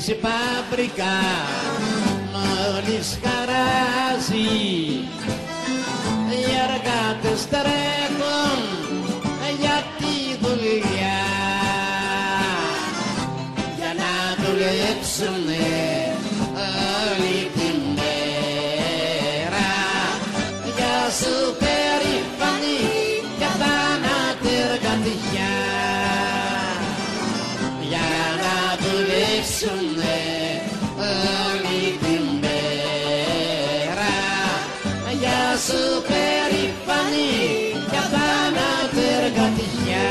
γεμίσει παπρικά μόλις χαράζει. Οι εργάτες τρέχουν για τη δουλειά για να δουλέψουνε όλη τη μέρα. Για σου περήφανη για θάνατη εργατιά για να δουλέψουνε όλη τη μέρα. Για σου περήφανη για θάνατη εργατιά.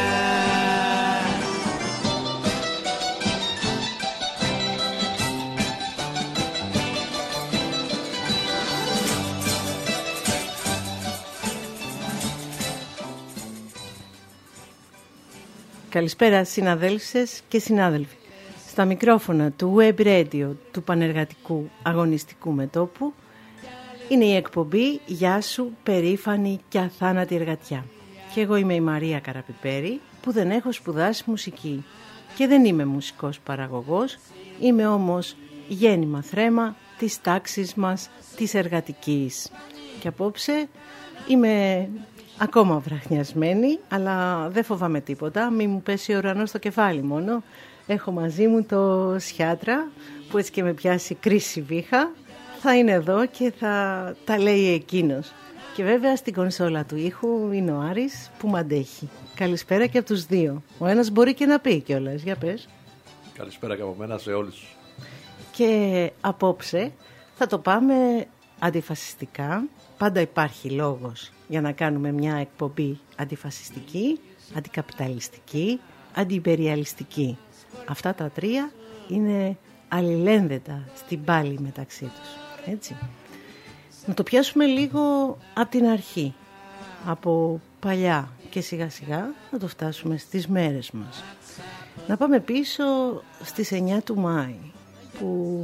Καλησπέρα συναδέλφες και συνάδελφοι. Στα μικρόφωνα του Web Radio του Πανεργατικού Αγωνιστικού Μετώπου είναι η εκπομπή «Γεια σου, περήφανη και αθάνατη εργατιά». Και εγώ είμαι η Μαρία Καραπιπέρη, που δεν έχω σπουδάσει μουσική και δεν είμαι μουσικός παραγωγός, είμαι όμως γέννημα θρέμα της τάξης μας της εργατικής. Και απόψε είμαι ακόμα βραχνιασμένη, αλλά δεν φοβάμαι τίποτα, μη μου πέσει ο ουρανός στο κεφάλι μόνο. Έχω μαζί μου το Σιάτρα, που έτσι και με πιάσει κρίση βήχα, θα είναι εδώ και θα τα λέει εκείνος. Και βέβαια στην κονσόλα του ήχου είναι ο Άρης που μ' αντέχει. Καλησπέρα και από τους δύο. Ο ένας μπορεί και να πει κιόλας, για πες. Καλησπέρα και από μένα σε όλους. Και απόψε θα το πάμε αντιφασιστικά. Πάντα υπάρχει λόγος για να κάνουμε μια εκπομπή αντιφασιστική, αντικαπιταλιστική, αντιυπεριαλιστική. Αυτά τα τρία είναι αλληλένδετα στην πάλη μεταξύ τους. Έτσι. Να το πιάσουμε λίγο από την αρχή, από παλιά και σιγά σιγά να το φτάσουμε στις μέρες μας. Να πάμε πίσω στις 9 του Μάη, που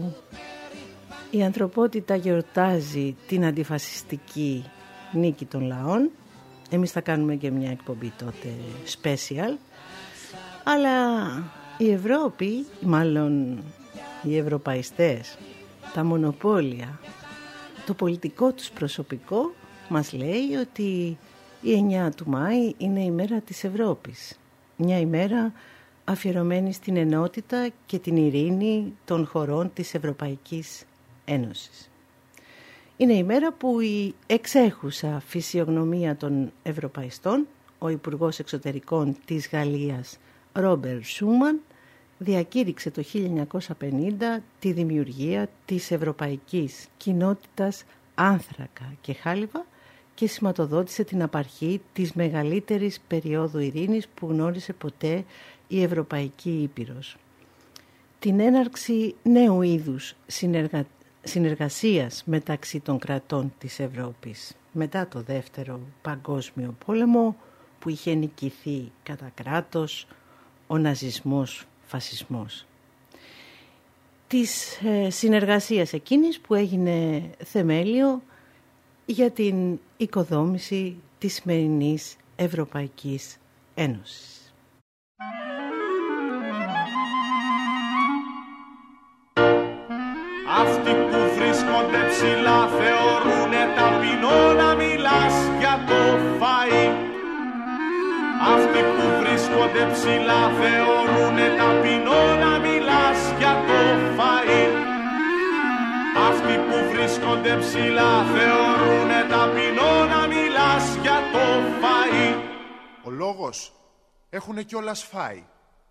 η ανθρωπότητα γιορτάζει την αντιφασιστική νίκη των λαών. Εμείς θα κάνουμε και μια εκπομπή τότε special. Αλλά η Ευρώπη, μάλλον οι ευρωπαϊστές, τα μονοπόλια, το πολιτικό τους προσωπικό μας λέει ότι η 9 του Μάη είναι η μέρα της Ευρώπης. Μια ημέρα αφιερωμένη στην ενότητα και την ειρήνη των χωρών της Ευρωπαϊκής Ένωσης. Είναι η μέρα που η εξέχουσα φυσιογνωμία των ευρωπαϊστών, ο Υπουργός Εξωτερικών της Γαλλίας Ρόμπερ Σούμαν, διακήρυξε το 1950 τη δημιουργία της Ευρωπαϊκής Κοινότητας Άνθρακα και Χάλιβα και σηματοδότησε την απαρχή της μεγαλύτερης περίοδου ειρήνης που γνώρισε ποτέ η Ευρωπαϊκή Ήπειρος. Την έναρξη νέου είδους συνεργασίας μεταξύ των κρατών της Ευρώπης μετά το Δεύτερο Παγκόσμιο Πόλεμο, που είχε νικηθεί κατά κράτος ο ναζισμός, φασισμός. Της συνεργασίας εκείνης που έγινε θεμέλιο για την οικοδόμηση της σημερινής Ευρωπαϊκής Ένωσης. Αυτοί που βρίσκονται ψηλά θεωρούνε ταπεινό να μιλάς για το φαΐ. Αυτοί που βρίσκονται ψηλά θεωρούνε ταπεινό να μιλάς για το φαΐ. Αυτοί που βρίσκονται ψηλά θεωρούνε ταπεινό να μιλάς για το φαΐ. Ο λόγος έχουνε κιόλας φάει.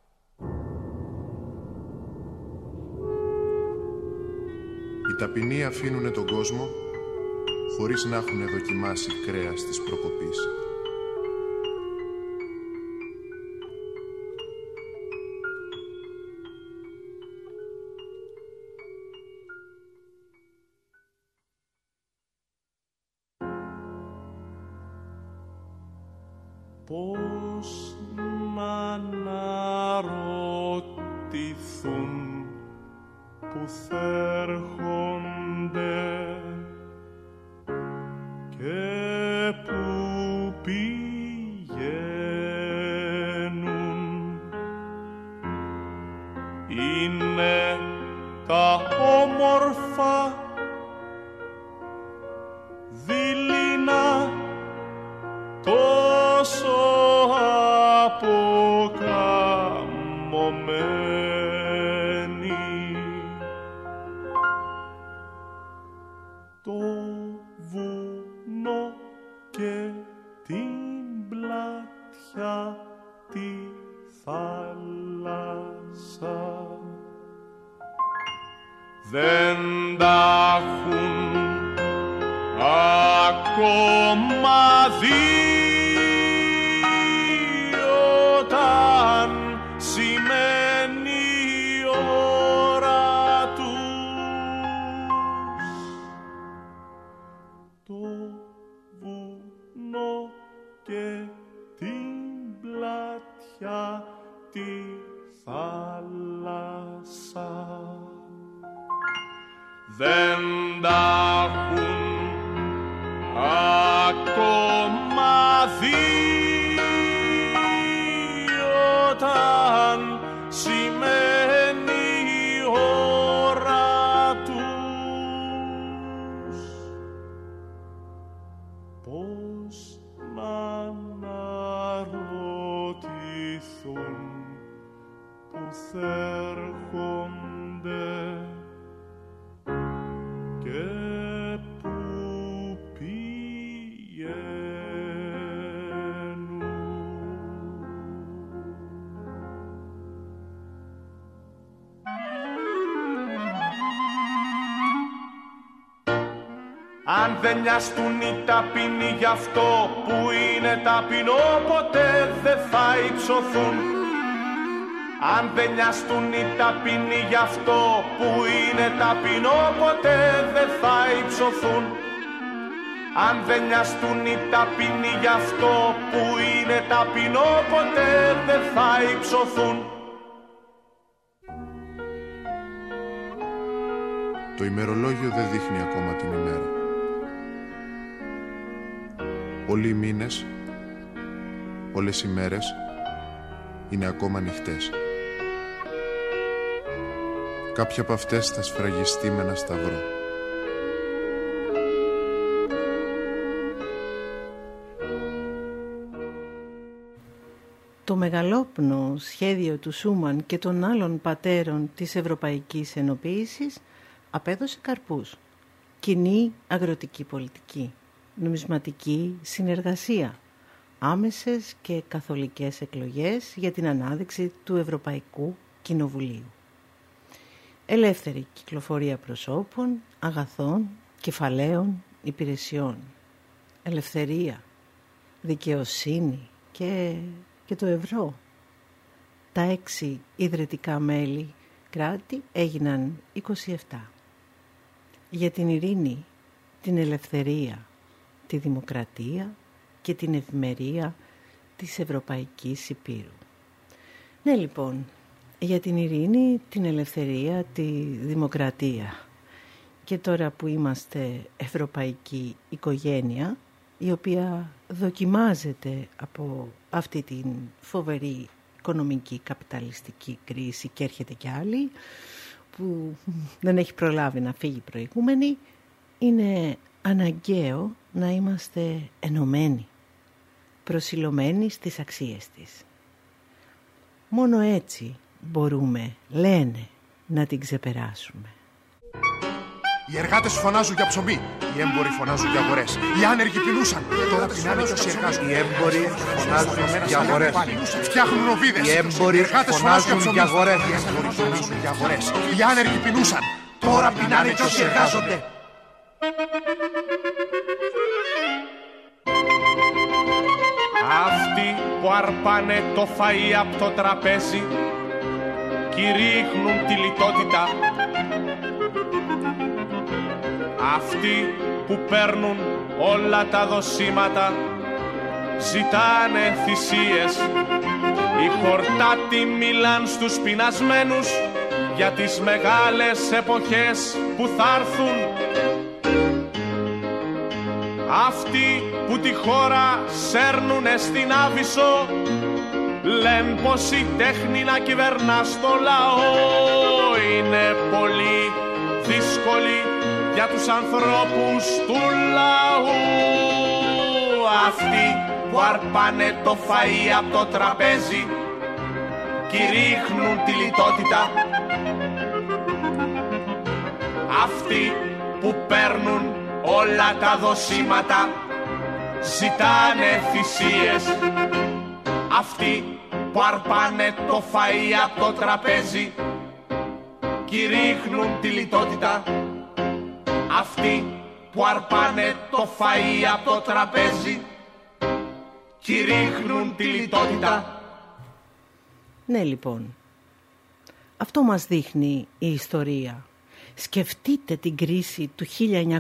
Οι ταπεινοί αφήνουνε τον κόσμο χωρίς να έχουνε δοκιμάσει κρέας της προκοπής. Πώς να αναρωτηθούν που θέρχονται και που πηγαίνουν. Είναι αποκαμωμένη. Το βουνό και την πλατιά τη θάλασσα δεν τα έχουν ακόμα δει όταν σημαίνει η ώρα τους. Το βουνό και την πλατιά τη θάλασσα δεν τα έχουν ακόμα δει όταν σημαίνει η ώρα τους. Πώς να αναρωτηθούν που θέρχονται και που πηγαίνουν. Αν δεν νοιαστούν οι ταπεινοί γι' αυτό που είναι ταπεινό, ποτέ δεν θα υψωθούν. Αν δεν νοιαστούν οι ταπεινοί γι' αυτό που είναι ταπεινό, ποτέ δεν θα υψωθούν. Αν δεν νοιαστούν οι ταπεινοί γι' αυτό που είναι ταπεινό, ποτέ δεν θα υψωθούν. Το ημερολόγιο δεν δείχνει ακόμα την ημέρα. Όλοι οι μήνες, όλες οι μέρες είναι ακόμα ανοιχτές. Κάποια από αυτές θα σφραγιστεί με ένα σταυρό. Το μεγαλόπνο σχέδιο του Σούμαν και των άλλων πατέρων της Ευρωπαϊκής Ενοποίησης απέδωσε καρπούς. Κοινή αγροτική πολιτική, νομισματική συνεργασία, άμεσες και καθολικές εκλογές για την ανάδειξη του Ευρωπαϊκού Κοινοβουλίου. Ελεύθερη κυκλοφορία προσώπων, αγαθών, κεφαλαίων, υπηρεσιών. Ελευθερία, δικαιοσύνη και το ευρώ. Τα 6 ιδρυτικά μέλη κράτη έγιναν 27. Για την ειρήνη, την ελευθερία, τη δημοκρατία και την ευημερία της Ευρωπαϊκής Υπήρου. Ναι, λοιπόν, για την ειρήνη, την ελευθερία, τη δημοκρατία. Και τώρα που είμαστε ευρωπαϊκή οικογένεια, η οποία δοκιμάζεται από αυτή την φοβερή οικονομική καπιταλιστική κρίση και έρχεται κι άλλη, που δεν έχει προλάβει να φύγει προηγούμενη, είναι αναγκαίο να είμαστε ενωμένοι, προσιλωμένοι στις αξίες της. Μόνο έτσι μπορούμε, λένε, να την ξεπεράσουμε. Οι εργάτες φωνάζουν για ψωμί, οι έμποροι φωνάζουν για αγορές. Οι άνεργοι πεινούσαν, τώρα πεινάνε και όσοι εργάζονται. Οι έμποροι φωνάζουν για αγορές. Φτιάχνουν οβίδες. Οι έμποροι φωνάζουν για αγορές. Οι άνεργοι πεινούσαν, τώρα πεινάνε και όσοι εργάζονται. Αυτοί που αρπάνε το φαΐ από το τραπέζι κηρύχνουν τη λιτότητα. Αυτοί που παίρνουν όλα τα δοσήματα ζητάνε θυσίες. Οι χορτάτοι μιλάν στους πεινασμένους για τις μεγάλες εποχές που θα έρθουν. Αυτοί που τη χώρα σέρνουνε στην Άβυσσο λένε πως η τέχνη να κυβερνά στο λαό είναι πολύ δύσκολη για τους ανθρώπους του λαού. Αυτοί που αρπάνε το φαΐ από το τραπέζι κι ρίχνουν τη λιτότητα. Αυτοί που παίρνουν όλα τα δοσήματα ζητάνε θυσίες. Αυτοί που αρπάνε το φαΐ από το τραπέζι κι ρίχνουν τη λιτότητα. Αυτοί που αρπάνε το φαΐ από το τραπέζι κι ρίχνουν τη λιτότητα. Ναι, λοιπόν, αυτό μας δείχνει η ιστορία. Σκεφτείτε την κρίση του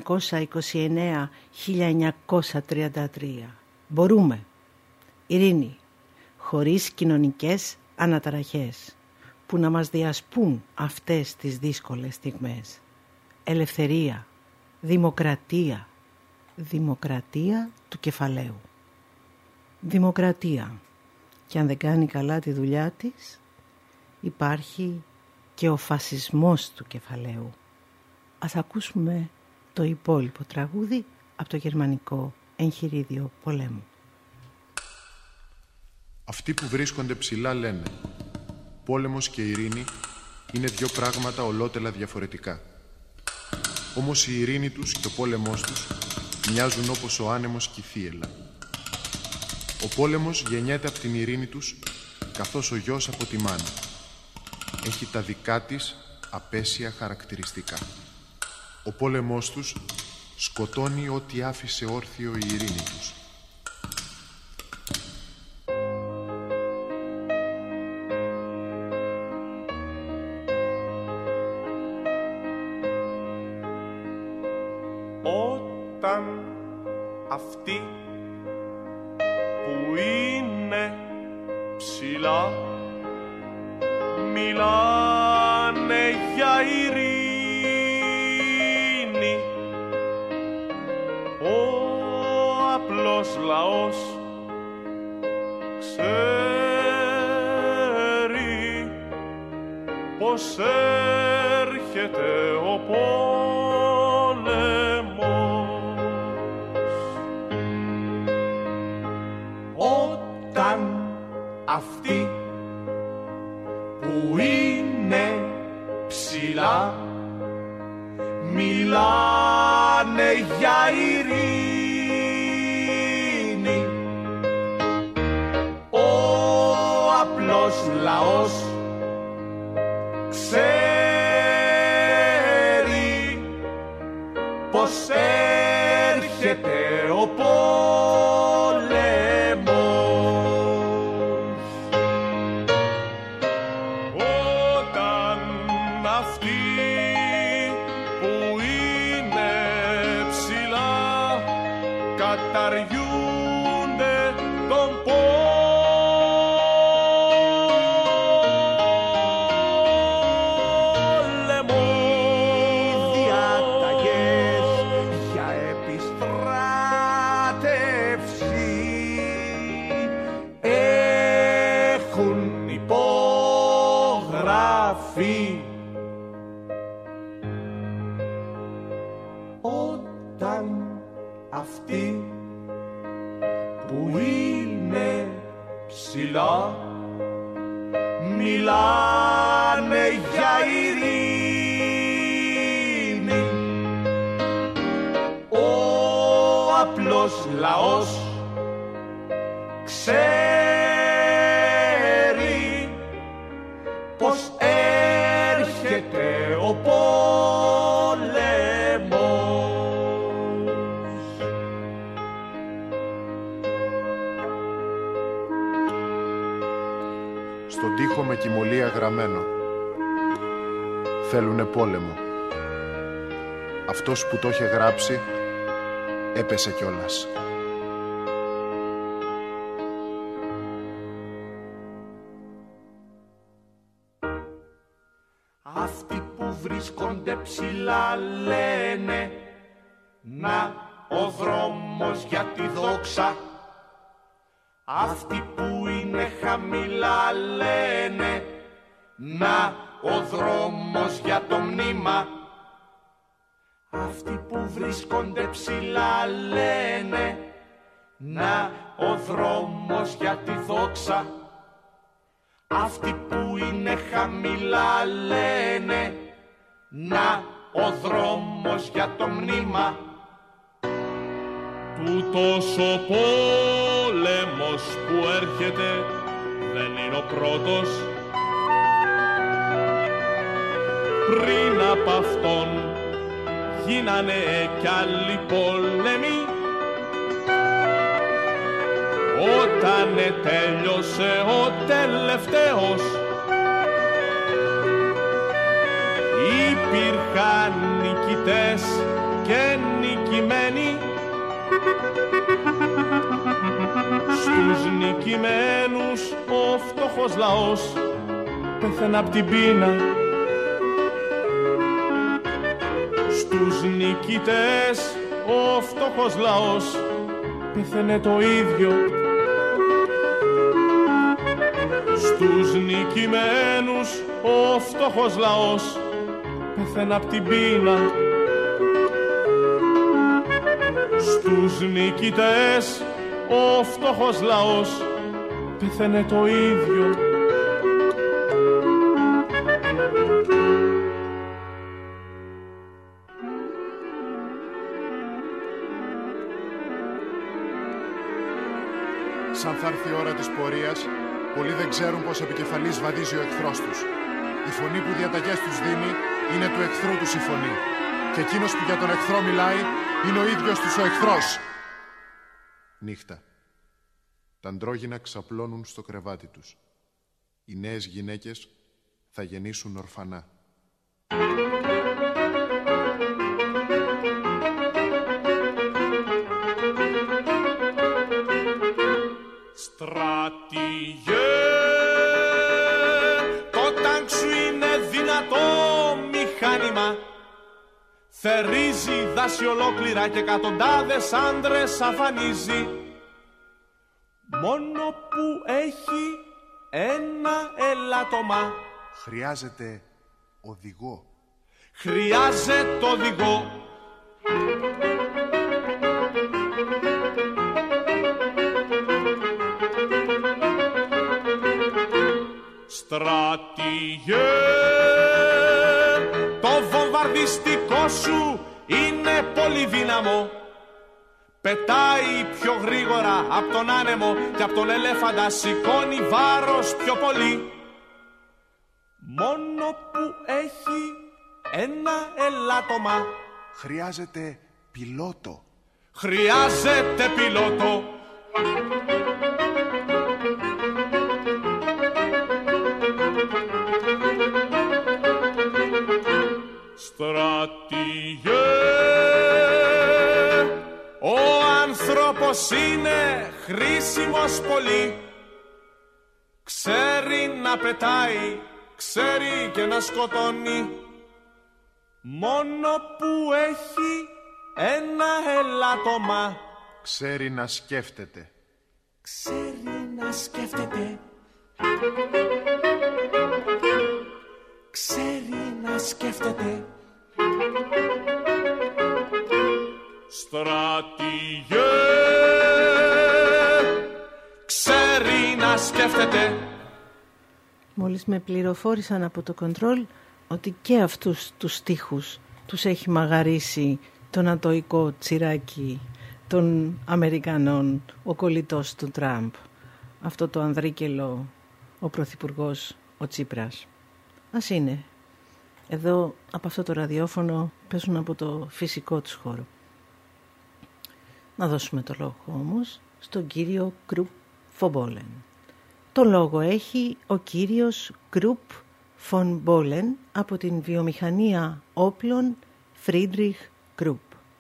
1929-1933. Μπορούμε. Ειρήνη, χωρίς κοινωνικές αναταραχές που να μας διασπούν αυτές τις δύσκολες στιγμές. Ελευθερία, δημοκρατία, δημοκρατία του κεφαλαίου. Δημοκρατία. Και αν δεν κάνει καλά τη δουλειά της, υπάρχει και ο φασισμός του κεφαλαίου. Ας ακούσουμε το υπόλοιπο τραγούδι από το γερμανικό εγχειρίδιο πολέμου. Αυτοί που βρίσκονται ψηλά λένε πόλεμος και ειρήνη είναι δύο πράγματα ολότελα διαφορετικά. Όμως η ειρήνη τους και ο πόλεμός τους μοιάζουν όπως ο άνεμος και η θύελλα. Ο πόλεμος γεννιέται από την ειρήνη τους, καθώς ο γιος από τη μάνα. Έχει τα δικά της απέσια χαρακτηριστικά. Ο πόλεμός τους σκοτώνει ό,τι άφησε όρθιο η ειρήνη τους. Όταν αυτοί που είναι ψηλά μιλάνε για ειρήνη, ο απλός λαός ξέρει πως έρχεται ο αυτοί που είναι ψηλά μιλάνε για ειρήνη, ο απλός λαός ξέρει πως έρχεται ο καταργούνται τον πόλεμο. Οι διάταγες για επιστράτευση έχουν υπογραφεί. Όταν αυτοί που είναι ψηλά μιλάνε για ειρήνη, ο απλός λαός ξέρει πως έρχεται ο Στον τοίχο με κυμολία γραμμένο θέλουνε πόλεμο. Αυτός που το είχε γράψει έπεσε κιόλας. Αυτοί που βρίσκονται ψηλά λένε να ο δρόμος για τη δόξα. Αυτοί που είναι χαμηλά λένε να ο δρόμος για το μνήμα. Αυτοί που βρίσκονται ψηλά λένε Να ο δρόμος για τη δόξα. Αυτοί που είναι χαμηλά λένε. Να ο δρόμος για το μνήμα. Τούτος ο πόλεμος που έρχεται δεν είναι ο πρώτος. Πριν από αυτόν γίνανε κι άλλοι πόλεμοι. Όταν τέλειωσε ο τελευταίος, υπήρχαν νικητές και νικημένοι. Στους νικημένους ο φτωχός λαός πέθαινε απ' την πείνα. Στους νικητές ο φτωχός λαός πέθαινε το ίδιο. Στους νικημένους ο φτωχός λαός πέθαινε απ' την πείνα. Στους νικητές ο φτωχός λαός πέθαινε το ίδιο. Σαν θα έρθει η ώρα της πορείας, πολλοί δεν ξέρουν πως επικεφαλής βαδίζει ο εχθρός τους. Η φωνή που διαταγές τους δίνει είναι του εχθρού τους η φωνή. Και εκείνος που για τον εχθρό μιλάει είναι ο ίδιος τους ο εχθρός. Νύχτα. Τα αντρόγυνα ξαπλώνουν στο κρεβάτι τους. Οι νέες γυναίκες θα γεννήσουν ορφανά. Στρατηγέ, το τάγκ σου είναι δυνατό μηχάνημα. Θερίζει δάση ολόκληρα και εκατοντάδες άντρες αφανίζει. Μόνο που έχει ένα ελάττωμα. Χρειάζεται οδηγό. Χρειάζεται οδηγό. Στρατηγέ, το βομβαρδιστικό σου είναι πολύ δύναμο. Πετάει πιο γρήγορα από τον άνεμο και από τον ελέφαντα σηκώνει βάρος πιο πολύ. Μόνο που έχει ένα ελάττωμα. Χρειάζεται πιλότο. Χρειάζεται πιλότο. Στρατηγέ, ο άνθρωπος είναι χρήσιμος πολύ. Ξέρει να πετάει, ξέρει και να σκοτώνει. Μόνο που έχει ένα ελάττωμα. Ξέρει να σκέφτεται. Ξέρει να σκέφτεται. Ξέρει να σκέφτεται. Στρατηγέ, ξέρει να σκέφτεται. Μόλις με πληροφόρησαν από το κοντρόλ ότι και αυτούς τους στίχους τους έχει μαγαρίσει το νατοϊκό τσιράκι των Αμερικανών, ο κολλητός του Τραμπ, αυτό το ανδρίκελο, ο πρωθυπουργός, ο Τσίπρας. Ας είναι. Εδώ από αυτό το ραδιόφωνο παίζουν από το φυσικό τους χώρο. Να δώσουμε το λόγο όμως στον κύριο Krupp von Bohlen. Το λόγο έχει ο κύριος Krupp von Bohlen από την βιομηχανία όπλων Friedrich Krupp.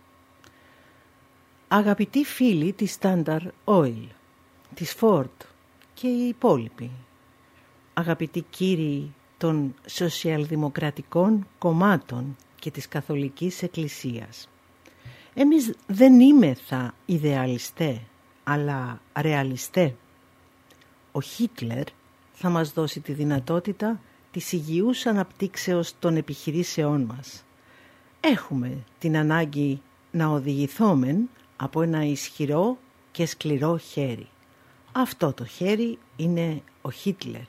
Αγαπητοί φίλοι της Standard Oil, της Ford και οι υπόλοιποι, αγαπητοί κύριοι των σοσιαλδημοκρατικών κομμάτων και της Καθολικής Εκκλησίας, εμείς δεν είμεθα ιδεαλιστέ, αλλά ρεαλιστέ. Ο Χίτλερ θα μας δώσει τη δυνατότητα της υγιούς αναπτύξεως των επιχειρήσεών μας. Έχουμε την ανάγκη να οδηγηθόμεν από ένα ισχυρό και σκληρό χέρι. Αυτό το χέρι είναι ο Χίτλερ.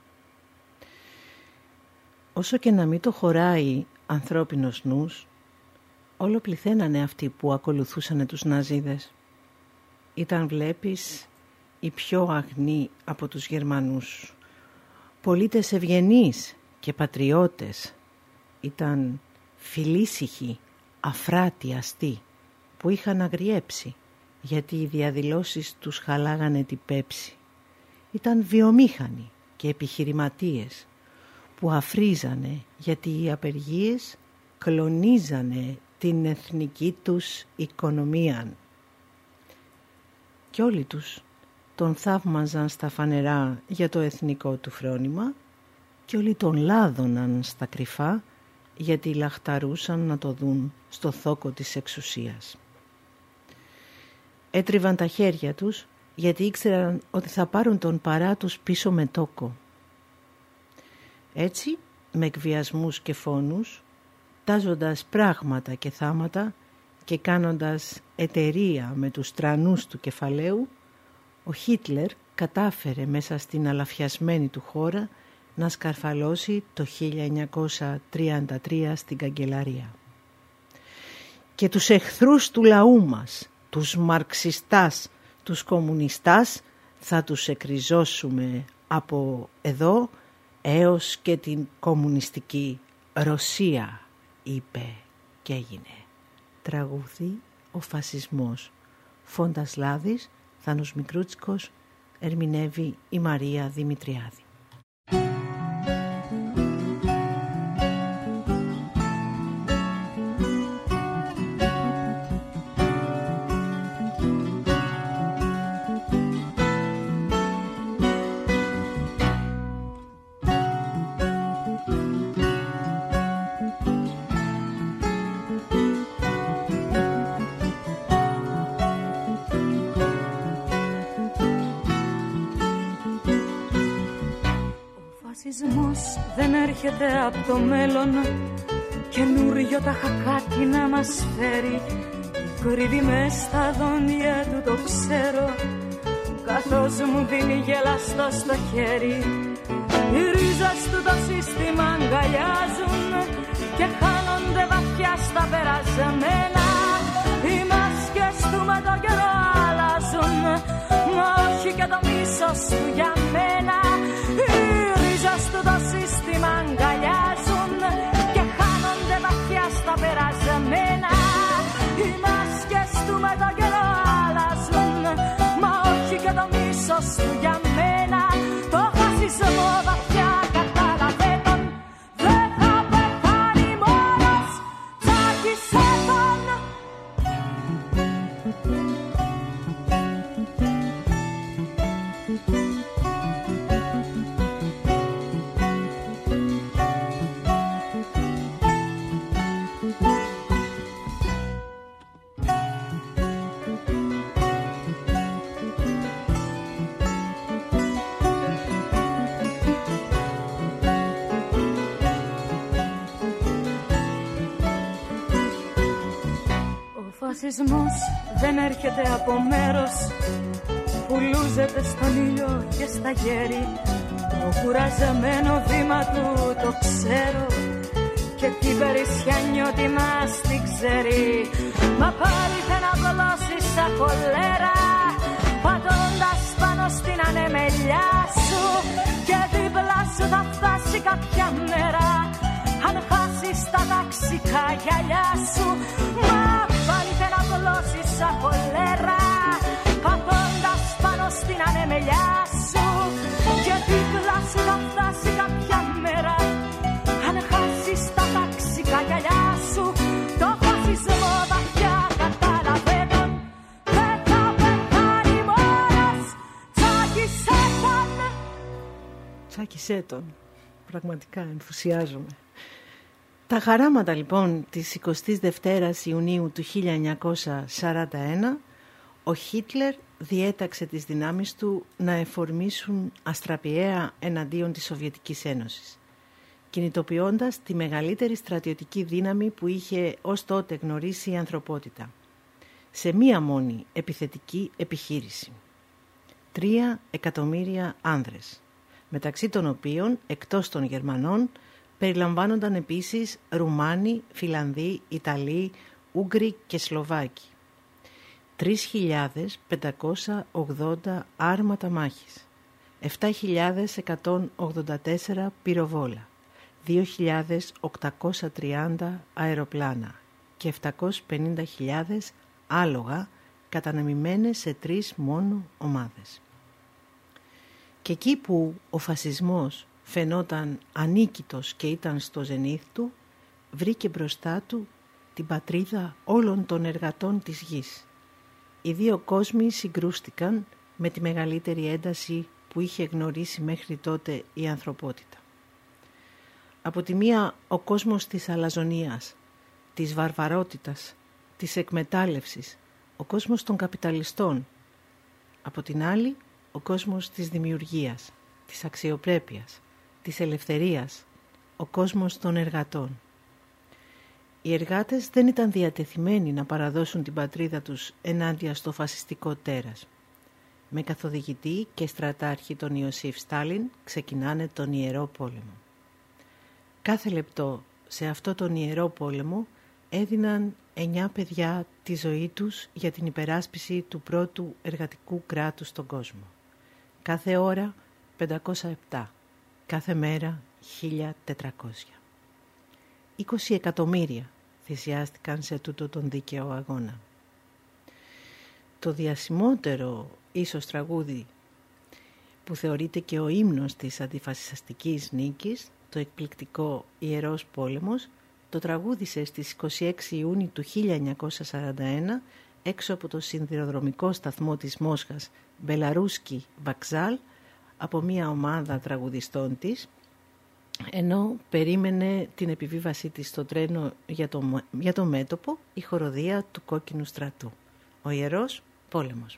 Όσο και να μην το χωράει ανθρώπινος νους, όλο πληθαίνανε αυτοί που ακολουθούσαν τους Ναζίδες. Ήταν, βλέπεις, οι πιο αγνοί από τους Γερμανούς. Πολίτες ευγενείς και πατριώτες. Ήταν φιλήσυχοι, αφράτοι αστεί, που είχαν αγριέψει, γιατί οι διαδηλώσεις τους χαλάγανε την πέψη. Ήταν βιομήχανοι και επιχειρηματίες, που αφρίζανε γιατί οι απεργίες κλονίζανε την εθνική τους οικονομία. Κι όλοι τους τον θαύμαζαν στα φανερά για το εθνικό του φρόνημα και όλοι τον λάδωναν στα κρυφά γιατί λαχταρούσαν να το δουν στο θόκο της εξουσίας. Έτριβαν τα χέρια τους γιατί ήξεραν ότι θα πάρουν τον παρά τους πίσω με τόκο. Έτσι, με εκβιασμούς και φόνους, τάζοντας πράγματα και θάματα και κάνοντας εταιρεία με τους τρανούς του κεφαλαίου, ο Χίτλερ κατάφερε μέσα στην αλαφιασμένη του χώρα να σκαρφαλώσει το 1933 στην καγκελαρία. Και τους εχθρούς του λαού μας, τους μαρξιστάς, τους κομμουνιστάς, θα τους εκριζώσουμε από εδώ έως και την κομμουνιστική Ρωσία, είπε και έγινε. Τραγούδι «Ο φασισμός». Φόντας Λάδης, Θάνος Μικρούτσικος, ερμηνεύει η Μαρία Δημητριάδη. Δεν έρχεται από το μέλλον καινούριο ταχακάκι να μας φέρει. Κρύβει μες στα δόντια του, το ξέρω, καθώς μου δίνει γελαστό στο χέρι. Οι ρίζες του το σύστημα αγκαλιάζουν και χάνονται βαθιά στα περασμένα. Οι μάσκες του με το καιρό αλλάζουν, μα όχι και το μίσος του για μένα. Στο το σύστημα αγκαλιάζουν και χάνονται βαθιά στα περασμένα. Οι μάσκες του με το καιρό αλλάζουν, μα όχι και το μίσος του για μένα. Το φασισμό βαθιά κατάλαβε τον, δεν θα πεθάνει μόνος, τσάκισε τον. Ο φασισμός δεν έρχεται από μέρος που λούζεται στον ήλιο και στα γέρη. Το κουραζεμένο βήμα του το ξέρω και την περισσιά νιώτη μας την ξέρει. Μα πάλι θα να κολώσει σαν κολέρα, πατώντας πάνω στην ανεμελιά σου, και δίπλα σου θα φτάσει κάποια μέρα αν χάσεις τα ταξικά γυαλιά σου. Μα πάλι θα να κολώσει σαν κολέρα, πατώντας πάνω στην ανεμελιά σου, και δίπλα σου θα φτάσει κάποια μέρα αν χάσεις τα ταξικά γυαλιά σου. Το φασισμό βαθιά κατάλαβε τον, δεν θα πεθάνει μόνος, τσάκισε τον. Τσάκισε τον. Πραγματικά ενθουσιάζομαι. Τα χαράματα λοιπόν της 22ης Ιουνίου του 1941, ο Χίτλερ διέταξε τις δυνάμεις του να εφορμήσουν αστραπιαία εναντίον της Σοβιετικής Ένωσης, κινητοποιώντας τη μεγαλύτερη στρατιωτική δύναμη που είχε ως τότε γνωρίσει η ανθρωπότητα. σε μία μόνη επιθετική επιχείρηση. 3 εκατομμύρια άνδρες, μεταξύ των οποίων εκτός των Γερμανών περιλαμβάνονταν επίσης Ρουμάνοι, Φιλανδοί, Ιταλοί, Ούγγροι και Σλοβάκοι. 3.580 άρματα μάχης, 7.184 πυροβόλα, 2.830 αεροπλάνα και 750.000 άλογα κατανεμημένες σε 3 μόνο ομάδες. Και εκεί που ο φασισμός φαινόταν ανίκητος και ήταν στο ζενήθ του, βρήκε μπροστά του την πατρίδα όλων των εργατών της γης. Οι δύο κόσμοι συγκρούστηκαν με τη μεγαλύτερη ένταση που είχε γνωρίσει μέχρι τότε η ανθρωπότητα. Από τη μία ο κόσμος της αλαζονίας, της βαρβαρότητας, της εκμετάλλευσης, ο κόσμος των καπιταλιστών. Από την άλλη ο κόσμος της δημιουργίας, της αξιοπρέπειας, της ελευθερίας, ο κόσμος των εργατών. Οι εργάτες δεν ήταν διατεθειμένοι να παραδώσουν την πατρίδα τους ενάντια στο φασιστικό τέρας. Με καθοδηγητή και στρατάρχη τον Ιωσήφ Στάλιν ξεκινάνε τον ιερό πόλεμο. Κάθε λεπτό σε αυτό τον ιερό πόλεμο έδιναν 9 παιδιά τη ζωή τους για την υπεράσπιση του πρώτου εργατικού κράτους στον κόσμο. Κάθε ώρα 507, κάθε μέρα 1.400. 20 εκατομμύρια θυσιάστηκαν σε τούτο τον δίκαιο αγώνα. Το διασημότερο ίσως τραγούδι που θεωρείται και ο ύμνος της αντιφασιστικής νίκης, το εκπληκτικό «Ιερός Πόλεμος», το τραγούδισε στις 26 Ιούνιου του 1941 έξω από το σιδηροδρομικό σταθμό της Μόσχας Μπελαρούσκι Βαξάλ από μια ομάδα τραγουδιστών της, ενώ περίμενε την επιβίβασή της στο τρένο για το μέτωπο η χοροδία του Κόκκινου Στρατού. Ο Ιερός Πόλεμος.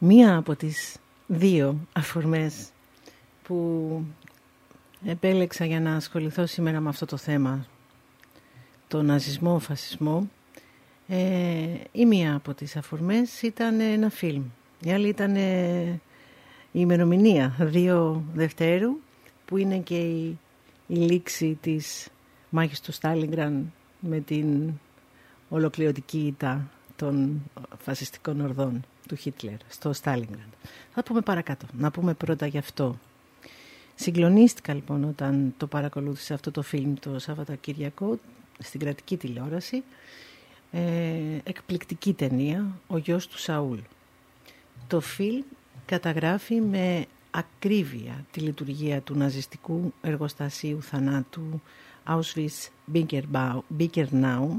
Μία από τις δύο αφορμές που επέλεξα για να ασχοληθώ σήμερα με αυτό το θέμα, το ναζισμό, φασισμό, η μία από τις αφορμές ήταν ένα φιλμ. Η άλλη ήταν η ημερομηνία 2 Δευτέρου, που είναι και η λήξη της μάχης του Στάλινγκραντ με την ολοκληρωτική ήττα των φασιστικών ορδών του Χίτλερ στο Στάλινγκραντ. Θα πούμε παρακάτω. Να πούμε πρώτα γι' αυτό. Συγκλονίστηκα λοιπόν όταν το παρακολούθησα αυτό το φιλμ το Σαββατοκύριακο στην κρατική τηλεόραση. Εκπληκτική ταινία, Ο γιος του Σαούλ. Το φιλμ καταγράφει με ακρίβεια τη λειτουργία του ναζιστικού εργοστασίου θανάτου Auschwitz-Birkenau,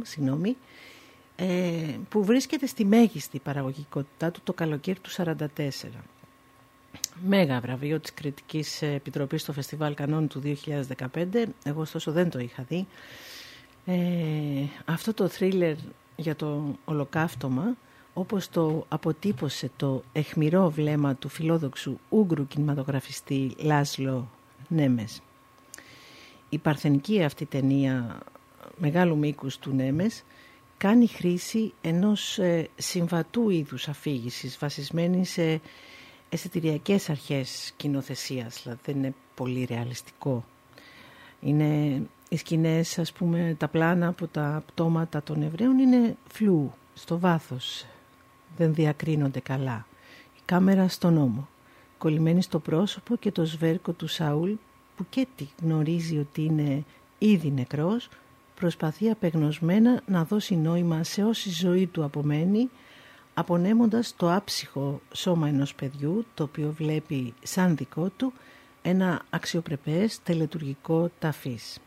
που βρίσκεται στη μέγιστη παραγωγικότητά του το καλοκαίρι του 1944. Μέγα βραβείο της Κριτικής Επιτροπής στο Φεστιβάλ Κανών του 2015, εγώ ωστόσο δεν το είχα δει. Αυτό το θρίλερ για το ολοκαύτωμα, όπως το αποτύπωσε το αιχμηρό βλέμμα του φιλόδοξου Ούγγρου κινηματογραφιστή Λάσλο Νέμες. Η παρθενική αυτή ταινία μεγάλου μήκους του Νέμες κάνει χρήση ενός συμβατού είδους αφήγησης βασισμένη σε αισθητηριακές αρχές σκηνοθεσίας, δηλαδή δεν είναι πολύ ρεαλιστικό. Είναι οι σκηνές, ας πούμε, τα πλάνα από τα πτώματα των Εβραίων είναι φλού, στο βάθος, δεν διακρίνονται καλά. Η κάμερα στον ώμο, κολλημένη στο πρόσωπο και το σβέρκο του Σαούλ, που και τι γνωρίζει ότι είναι ήδη νεκρός, προσπαθεί απεγνωσμένα να δώσει νόημα σε όση ζωή του απομένει, απονέμοντας το άψυχο σώμα ενός παιδιού, το οποίο βλέπει σαν δικό του ένα αξιοπρεπές τελετουργικό ταφής.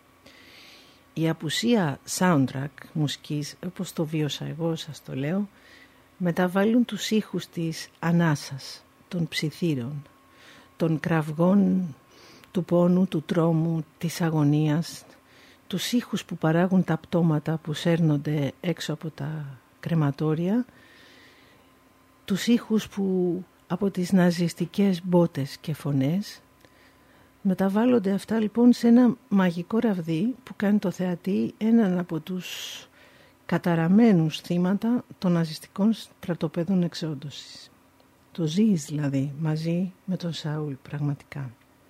Η απουσία soundtrack μουσικής, όπως το βίωσα εγώ, σας το λέω, μεταβάλλουν τους ήχους της ανάσας, των ψιθύρων, των κραυγών, του πόνου, του τρόμου, της αγωνίας, τους ήχους που παράγουν τα πτώματα που σέρνονται έξω από τα κρεματόρια, τους ήχους που από τις ναζιστικές μπότες και φωνές. Μεταβάλλονται αυτά λοιπόν σε ένα μαγικό ραβδί που κάνει το θεατή έναν από τους καταραμένους θύματα των ναζιστικών στρατοπέδων εξόντωσης. Το ζεις δηλαδή μαζί με τον Σαούλ πραγματικά.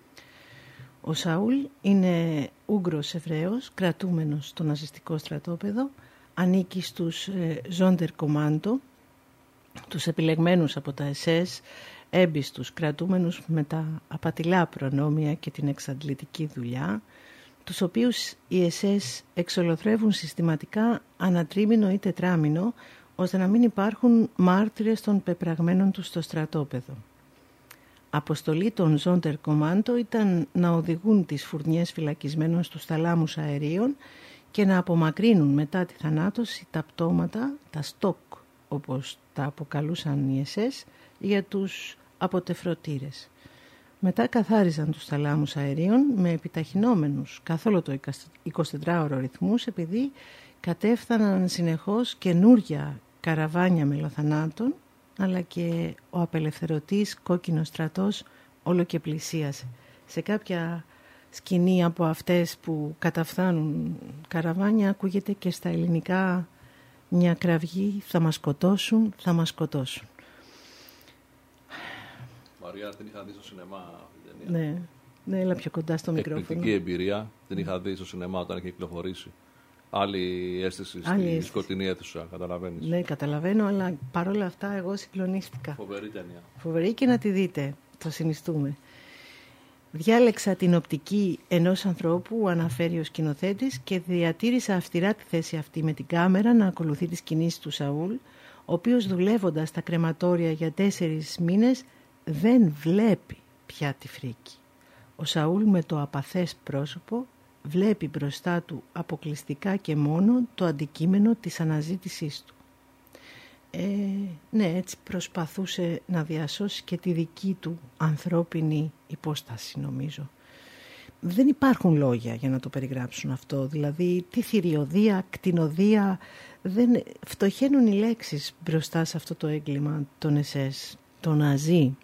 Ο Σαούλ είναι Ούγγρος Εβραίος, κρατούμενος στο ναζιστικό στρατόπεδο, ανήκει στους Sonderkommando, τους επιλεγμένους από τα SS, έμπιστους κρατούμενους με τα απατηλά προνόμια και την εξαντλητική δουλειά, τους οποίους οι SS εξολοθρεύουν συστηματικά ανατρίμηνο ή τετράμηνο, ώστε να μην υπάρχουν μάρτυρες των πεπραγμένων τους στο στρατόπεδο. Αποστολή των Sonderkommando ήταν να οδηγούν τις φουρνιές φυλακισμένων στους θαλάμους αερίων και να απομακρύνουν μετά τη θανάτωση τα πτώματα, τα στόκ όπως τα αποκαλούσαν οι SS, για τους αποτεφρωτήρες. Μετά καθάριζαν τους θαλάμους αερίων με επιταχυνόμενους καθόλου το 24ωρο ρυθμούς, επειδή κατέφθαναν συνεχώς καινούρια καραβάνια μελοθανάτων, αλλά και ο απελευθερωτής κόκκινος στρατός όλο και πλησίασε. Σε κάποια σκηνή από αυτές που καταφθάνουν καραβάνια ακούγεται και στα ελληνικά μια κραυγή, θα μας σκοτώσουν, θα μας σκοτώσουν. Μαριά, την είχα δει στο σινεμά. Ναι, έλα πιο κοντά στο μικρόφωνο. Εκπληκτική εμπειρία, την είχα δει στο σινεμά όταν είχε κυκλοφορήσει. Άλλη αίσθηση στη σκοτεινή αίθουσα, καταλαβαίνεις. Ναι, καταλαβαίνω, αλλά παρόλα αυτά εγώ συγκλονίστηκα. Φοβερή ταινία. Φοβερή, και να τη δείτε, το συνιστούμε. Διάλεξα την οπτική ενός ανθρώπου, αναφέρει ο σκηνοθέτης, και διατήρησα αυστηρά τη θέση αυτή με την κάμερα να ακολουθεί τις κινήσεις του Σαούλ, ο οποίος δουλεύοντας στα κρεματόρια για 4 μήνες δεν βλέπει πια τη φρίκη. Ο Σαούλ με το απαθές πρόσωπο βλέπει μπροστά του αποκλειστικά και μόνο το αντικείμενο της αναζήτησής του. Ναι, έτσι προσπαθούσε να διασώσει και τη δική του ανθρώπινη υπόσταση, νομίζω. Δεν υπάρχουν λόγια για να το περιγράψουν αυτό. Δηλαδή, τι θηριωδία, κτηνοδία, φτωχαίνουν οι λέξεις μπροστά σε αυτό το έγκλημα των SS. το Ναζί.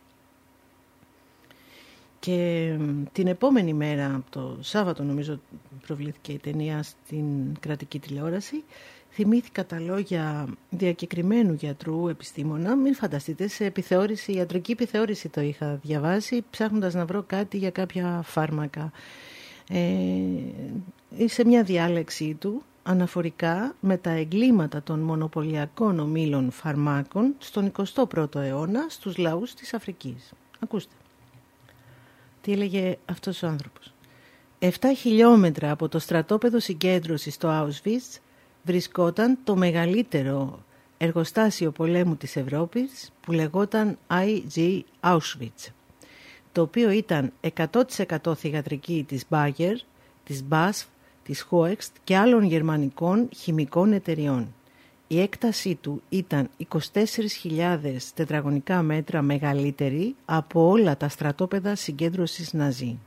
Και την επόμενη μέρα, το Σάββατο νομίζω προβλήθηκε η ταινία στην κρατική τηλεόραση, θυμήθηκα τα λόγια διακεκριμένου γιατρού επιστήμονα. Μην φανταστείτε, σε επιθεώρηση, ιατρική επιθεώρηση το είχα διαβάσει, ψάχνοντας να βρω κάτι για κάποια φάρμακα. Σε μια διάλεξη του αναφορικά με τα εγκλήματα των μονοπωλιακών ομίλων φαρμάκων στον 21ο αιώνα στους λαούς της Αφρικής. Ακούστε. Τι έλεγε αυτός ο άνθρωπος. 7 χιλιόμετρα από το στρατόπεδο συγκέντρωσης στο Auschwitz βρισκόταν το μεγαλύτερο εργοστάσιο πολέμου της Ευρώπης που λεγόταν IG Auschwitz, το οποίο ήταν 100% θυγατρική της Bayer, της BASF, της Hoechst και άλλων γερμανικών χημικών εταιριών. Η έκτασή του ήταν 24.000 τετραγωνικά μέτρα μεγαλύτερη από όλα τα στρατόπεδα συγκέντρωσης Ναζί.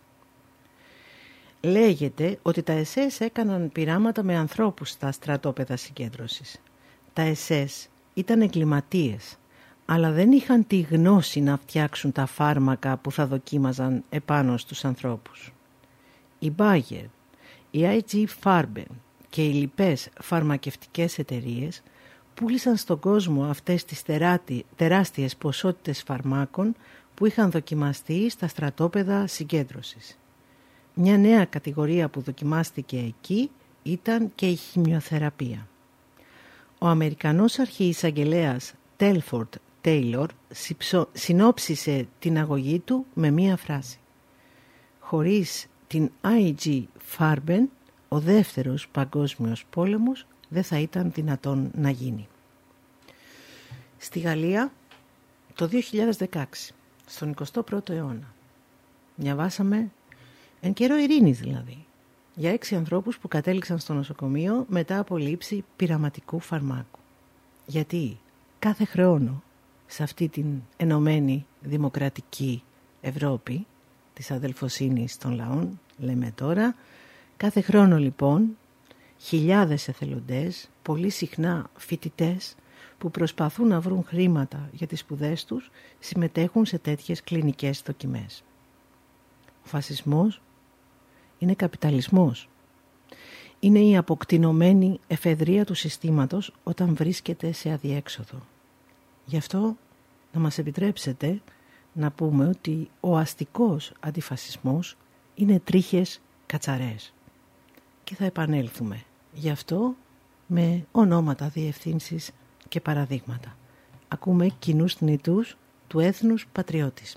Λέγεται ότι τα SS έκαναν πειράματα με ανθρώπους στα στρατόπεδα συγκέντρωσης. Τα SS ήταν εγκληματίες, αλλά δεν είχαν τη γνώση να φτιάξουν τα φάρμακα που θα δοκίμαζαν επάνω στους ανθρώπους. Η Bayer, η IG Farben και οι λοιπές φαρμακευτικές εταιρείες πούλησαν στον κόσμο αυτές τις τεράστιες ποσότητες φαρμάκων που είχαν δοκιμαστεί στα στρατόπεδα συγκέντρωσης. Μια νέα κατηγορία που δοκιμάστηκε εκεί ήταν και η χημειοθεραπεία. Ο Αμερικανός αρχιεισαγγελέας Τέλφορντ Τέιλορ συνόψισε την αγωγή του με μία φράση. Χωρίς την IG Farben, ο δεύτερος παγκόσμιος πόλεμος δεν θα ήταν δυνατόν να γίνει. Στη Γαλλία το 2016, στον 21ο αιώνα, διαβάσαμε, εν καιρό ειρήνης δηλαδή, για 6 ανθρώπους που κατέληξαν στο νοσοκομείο μετά από λήψη πειραματικού φαρμάκου. Γιατί κάθε χρόνο σε αυτή την ενωμένη δημοκρατική Ευρώπη της αδελφοσύνης των λαών, λέμε τώρα, κάθε χρόνο λοιπόν χιλιάδες εθελοντές, πολύ συχνά φοιτητές που προσπαθούν να βρουν χρήματα για τις σπουδές τους, συμμετέχουν σε τέτοιες κλινικές δοκιμές. Ο φασισμός είναι καπιταλισμός. Είναι η αποκτηνωμένη εφεδρεία του συστήματος όταν βρίσκεται σε αδιέξοδο. Γι' αυτό να μας επιτρέψετε να πούμε ότι ο αστικός αντιφασισμός είναι τρίχες κατσαρές. Και θα επανέλθουμε γι' αυτό με ονόματα, διευθύνσεις και παραδείγματα. Ακούμε κοινούς θνητούς του έθνους πατριώτης.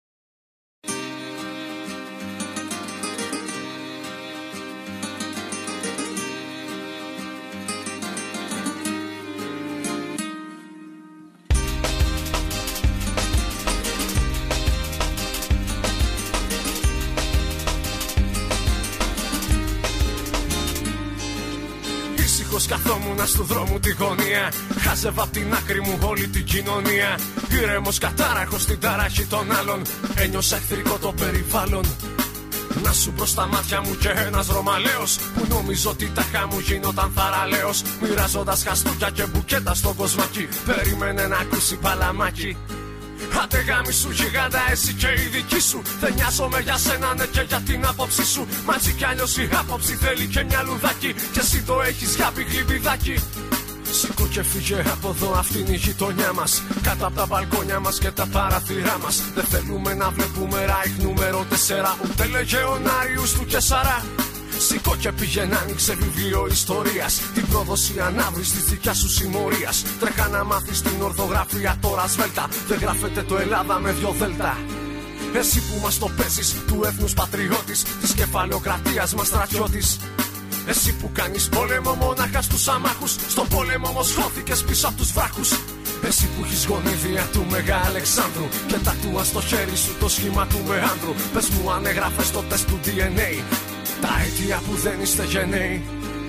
Καθόμουνα στου δρόμου τη γωνία, χάζευα απ' την άκρη μου όλη την κοινωνία. Ήρεμος κατάραχος στην ταράχη των άλλων, ένιωσα εχθρικό το περιβάλλον. Να σου μπρος στα μάτια μου και ένας Ρωμαλαίος που νόμιζε ότι τάχα μου γινόταν θαραλέος, μοιράζοντας χαστούκια και μπουκέτα στο κοσμάκι. Περίμενε να ακούσει παλαμάκι. Άντε γάμισου γιγάντα, εσύ και η δική σου. Δεν νοιάζομαι για σένα, ναι, και για την άποψή σου. Μάτζι κι αλλιώς η άποψη θέλει και μια λουδάκι. Και εσύ το έχεις για πηγλιβιδάκι. Σήκω και φύγε από εδώ, αυτή είναι η γειτονιά μας. Κάτω από τα μπαλκόνια μας και τα παραθυρά μας. Δεν θέλουμε να βλέπουμε ράιχ νούμερο 4, ούτε λεγεωνάριους του Κεσαρά. Σήκω και πήγαινε, άνοιξε βιβλίο ιστορίας. Την πρόδοση ανάβρις της δικιάς σου συμμορίας. Τρέχα να μάθεις την ορθογραφία τώρα σβέλτα. Δεν γράφεται το Ελλάδα με 2 δέλτα. Εσύ που μας το παίζεις, του έθνους πατριώτης, της κεφαλαιοκρατίας μας στρατιώτης. Εσύ που κάνεις πόλεμο μονάχα στους αμάχους, στον πόλεμο όμως χώθηκες πίσω από τους βράχους. Εσύ που έχεις γονίδια του Μεγα Αλεξάνδρου και τατούα στο χέρι σου το σχήμα του Μεάνδρου. Πες μου αν έγραφες το τεστ του DNA τα αίτια που δεν είστε γενναίοι.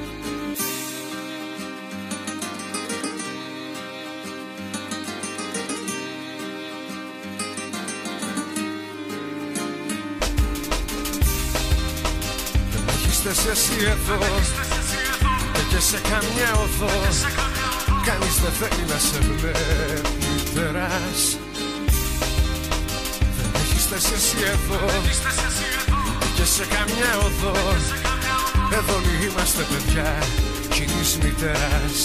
Δεν έχεις θέση εσύ εδώ, και σε καμιά οδό. Κανείς δεν θέλει να σε βλέπει περάς. στέσει εσύ εδώ, και σε καμιά οδό. Εδώ όλοι είμαστε παιδιά κοινής μητέρας.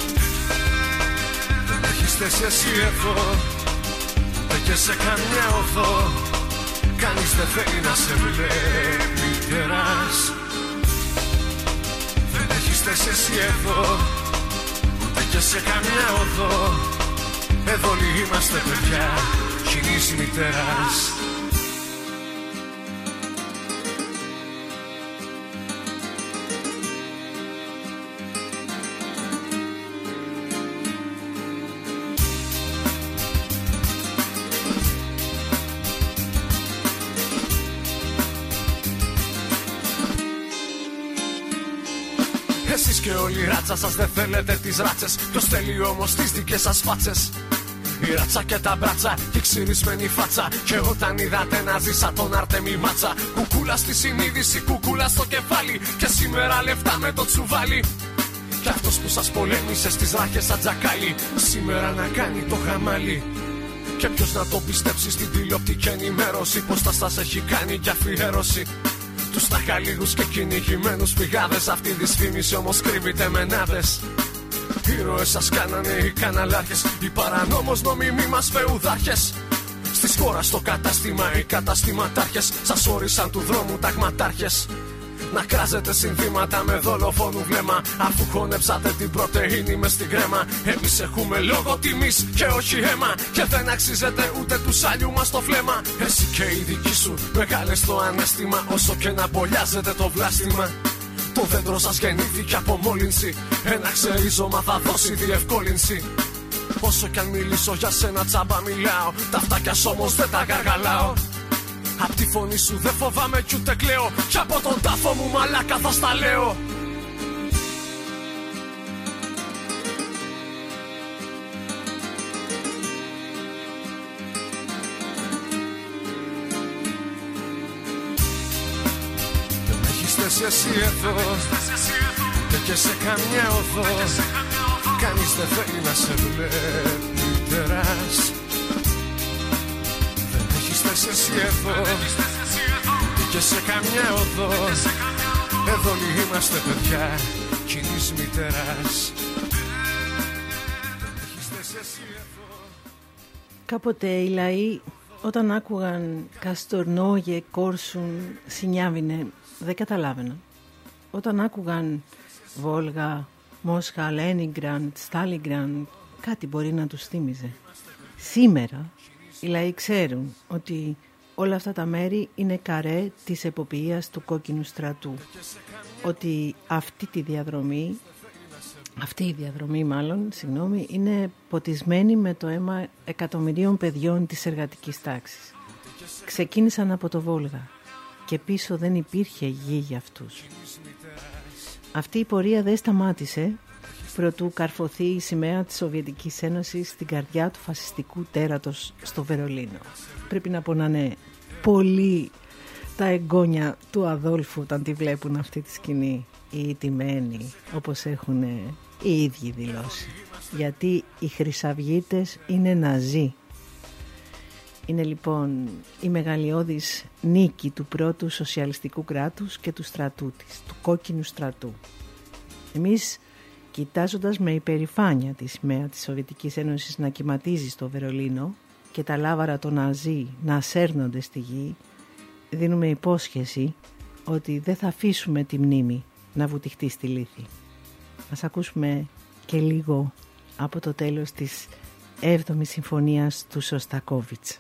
Δεν έχεις στέσει εσύ εδώ, και σε καμιά οδό. Κανείς δεν θέλει να σε βλέπει τεράς. Δεν έχεις στέσει εσύ εδώ, και σε καμιά οδό. Εδώ όλοι είμαστε παιδιά κοινής μητέρας. Εσείς και όλοι η ράτσα σας δεν θέλετε τις ράτσες. Ποιος θέλει όμως τις δικές σας φάτσες? Η ράτσα και τα μπράτσα και η ξυρισμένη φάτσα. Και όταν είδατε να ζήσα τον Αρτέμι Μάτσα, κουκούλα στη συνείδηση, κουκούλα στο κεφάλι. Και σήμερα λεφτά με το τσουβάλι. Κι αυτός που σας πολέμησε στις ράχες σαν τζακάλι, σήμερα να κάνει το χαμάλι. Και ποιος να το πιστέψει στην τηλεοπτική ενημέρωση, πως θα σας έχει κάνει κι αφιέρωση. Τους ταχαλίγους και κυνηγημένους πηγάδες. Αυτή η δυσφήμιση όμως κρύβεται μενάδες. Ήρωες σας κάνανε οι καναλάρχες, οι παρανόμως νόμιμοι μας φεουδάρχες. Στις χώρας στο κατάστημα οι καταστηματάρχες σας όρισαν του δρόμου ταγματάρχες. Να κράζετε συνθήματα με δολοφόνου βλέμμα, αφού χωνέψατε την πρωτεΐνη μες στην κρέμα. Εμείς έχουμε λόγο τιμής και όχι αίμα, και δεν αξίζετε ούτε του σάλιου μας το φλέμμα. Εσύ και η δική σου μεγάλες στο ανάστημα, όσο και να μπολιάζετε το βλάστημα. Το δέντρο σας γεννήθηκε από μόλυνση, ένα ξερίζωμα θα δώσει διευκόλυνση. Όσο κι αν μιλήσω για σένα τσάμπα μιλάω, τα φτάκια σ' όμως δεν τα γαργαλάω. Απ' τη φωνή σου δεν φοβάμαι κι ούτε κλαίω, κι από τον τάφο μου μαλάκα θα στα λέω. Δεν έχεις στέσει εσύ εδώ, και σε καμιά οδό. Κανείς δεν θέλει να σε βλέπει τεράς. Εσύ εδώ, και σε καμιά οδό. Εδώ όλοι είμαστε παιδιά κοινής μητέρας. Κάποτε οι λαοί όταν άκουγαν Καστορνόγε, Κόρσουν, Σινιάβινε δεν καταλάβαιναν. Όταν άκουγαν Βόλγα, Μόσχα, Λένιγκραντ, Στάλιγκραντ, κάτι μπορεί να τους θύμιζε. Σήμερα οι λαοί ξέρουν ότι όλα αυτά τα μέρη είναι καρέ της εποποιίας του κόκκινου στρατού. Ότι αυτή η διαδρομή είναι ποτισμένη με το αίμα εκατομμυρίων παιδιών της εργατικής τάξης. Ξεκίνησαν από το Βόλγα και πίσω δεν υπήρχε γη για αυτούς. Αυτή η πορεία δεν σταμάτησε προτού καρφωθεί η σημαία της Σοβιετικής Ένωσης στην καρδιά του φασιστικού τέρατος στο Βερολίνο. Πρέπει να πω να είναι πολύ τα εγγόνια του Αδόλφου όταν τη βλέπουν αυτή τη σκηνή, οι ηττημένοι, όπως έχουν οι ίδιοι δηλώσει. Γιατί οι χρυσαυγίτες είναι ναζί. Είναι λοιπόν η μεγαλειώδης νίκη του πρώτου σοσιαλιστικού κράτους και του στρατού της, του κόκκινου στρατού. Εμείς, κοιτάζοντας με υπερηφάνεια τη σημαία της Σοβιετικής Ένωσης να κυματίζει στο Βερολίνο και τα λάβαρα των Ναζί να σέρνονται στη γη, δίνουμε υπόσχεση ότι δεν θα αφήσουμε τη μνήμη να βουτυχτεί στη λύθη. Ας ακούσουμε και λίγο από το τέλος της 7ης συμφωνίας του Σωστακόβιτς.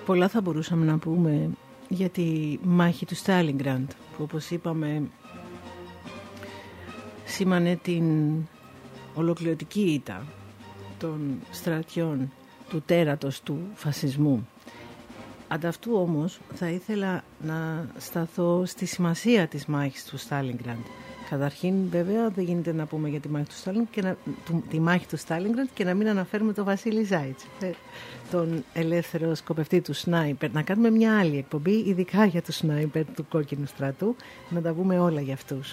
Πολλά θα μπορούσαμε να πούμε για τη μάχη του Στάλινγκραντ, που όπως είπαμε σήμανε την ολοκληρωτική ήττα των στρατιών του τέρατος του φασισμού. Ανταυτού όμως θα ήθελα να σταθώ στη σημασία της μάχης του Στάλινγκραντ. Καταρχήν βέβαια δεν γίνεται να πούμε για τη μάχη του Στάλινγκραντ και να μην αναφέρουμε τον Βασίλη Ζάιτς, τον ελεύθερο σκοπευτή του σνάιπερ. Να κάνουμε μια άλλη εκπομπή ειδικά για το σνάιπερ του Κόκκινου Στρατού, να τα πούμε όλα για αυτούς.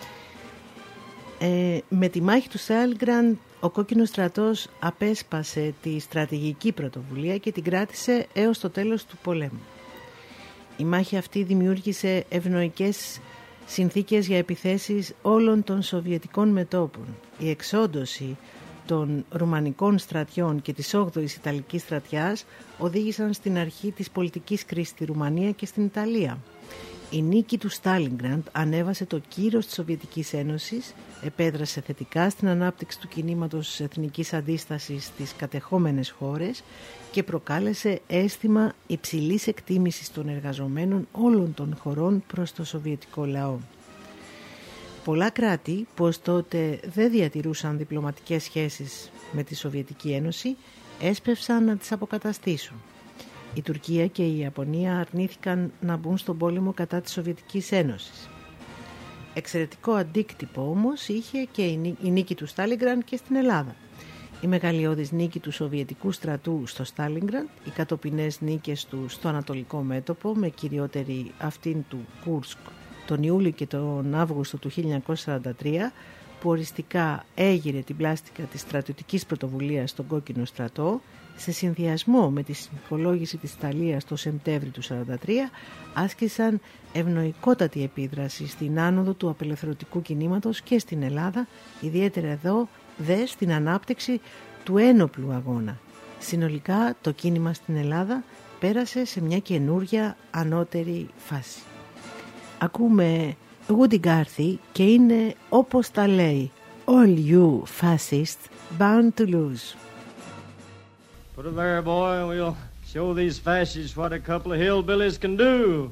Με τη μάχη του Στάλινγκραντ ο Κόκκινος Στρατός απέσπασε τη στρατηγική πρωτοβουλία και την κράτησε έως το τέλος του πολέμου. Η μάχη αυτή δημιούργησε ευνοϊκές συνθήκες για επιθέσεις όλων των σοβιετικών μετώπων. Η εξόντωση των ρουμανικών στρατιών και της 8ης Ιταλικής στρατιάς οδήγησαν στην αρχή της πολιτικής κρίσης στη Ρουμανία και στην Ιταλία. Η νίκη του Στάλινγκραντ ανέβασε το κύρος της Σοβιετικής Ένωσης, επέδρασε θετικά στην ανάπτυξη του κινήματος εθνικής αντίστασης στις κατεχόμενες χώρες και προκάλεσε αίσθημα υψηλής εκτίμησης των εργαζομένων όλων των χωρών προς το σοβιετικό λαό. Πολλά κράτη που ως τότε δεν διατηρούσαν διπλωματικές σχέσεις με τη Σοβιετική Ένωση έσπευσαν να τις αποκαταστήσουν. Η Τουρκία και η Ιαπωνία αρνήθηκαν να μπουν στον πόλεμο κατά της Σοβιετικής Ένωσης. Εξαιρετικό αντίκτυπο όμως είχε και η νίκη του Στάλινγκραντ και στην Ελλάδα. Η μεγαλειώδης νίκη του Σοβιετικού στρατού στο Στάλινγκραντ, οι κατοπινές νίκες του στο Ανατολικό μέτωπο με κυριότερη αυτήν του Κούρσκ τον Ιούλιο και τον Αύγουστο του 1943, που οριστικά έγειρε την πλάστικα της στρατιωτικής πρωτοβουλίας στον Κόκκινο Στρατό, σε συνδυασμό με τη συνθηκολόγηση της Ιταλίας το Σεπτέμβριο του 1943, άσκησαν ευνοϊκότατη επίδραση στην άνοδο του απελευθερωτικού κινήματος και στην Ελλάδα, ιδιαίτερα εδώ στην ανάπτυξη του ένοπλου αγώνα. Συνολικά το κίνημα στην Ελλάδα πέρασε σε μια καινούρια ανώτερη φάση. Ακούμε Woody Guthrie και είναι όπως τα λέει All you fascists bound to lose. Put it there, boy, and we'll show these fascists what a couple of hillbillies can do.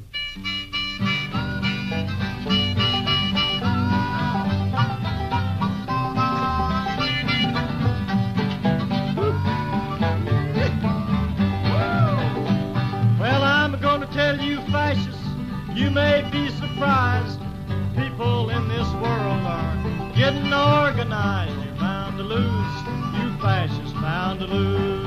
Well, I'm going to tell you fascists, you may be surprised. People in this world are getting organized. You're bound to lose, you fascists bound to lose.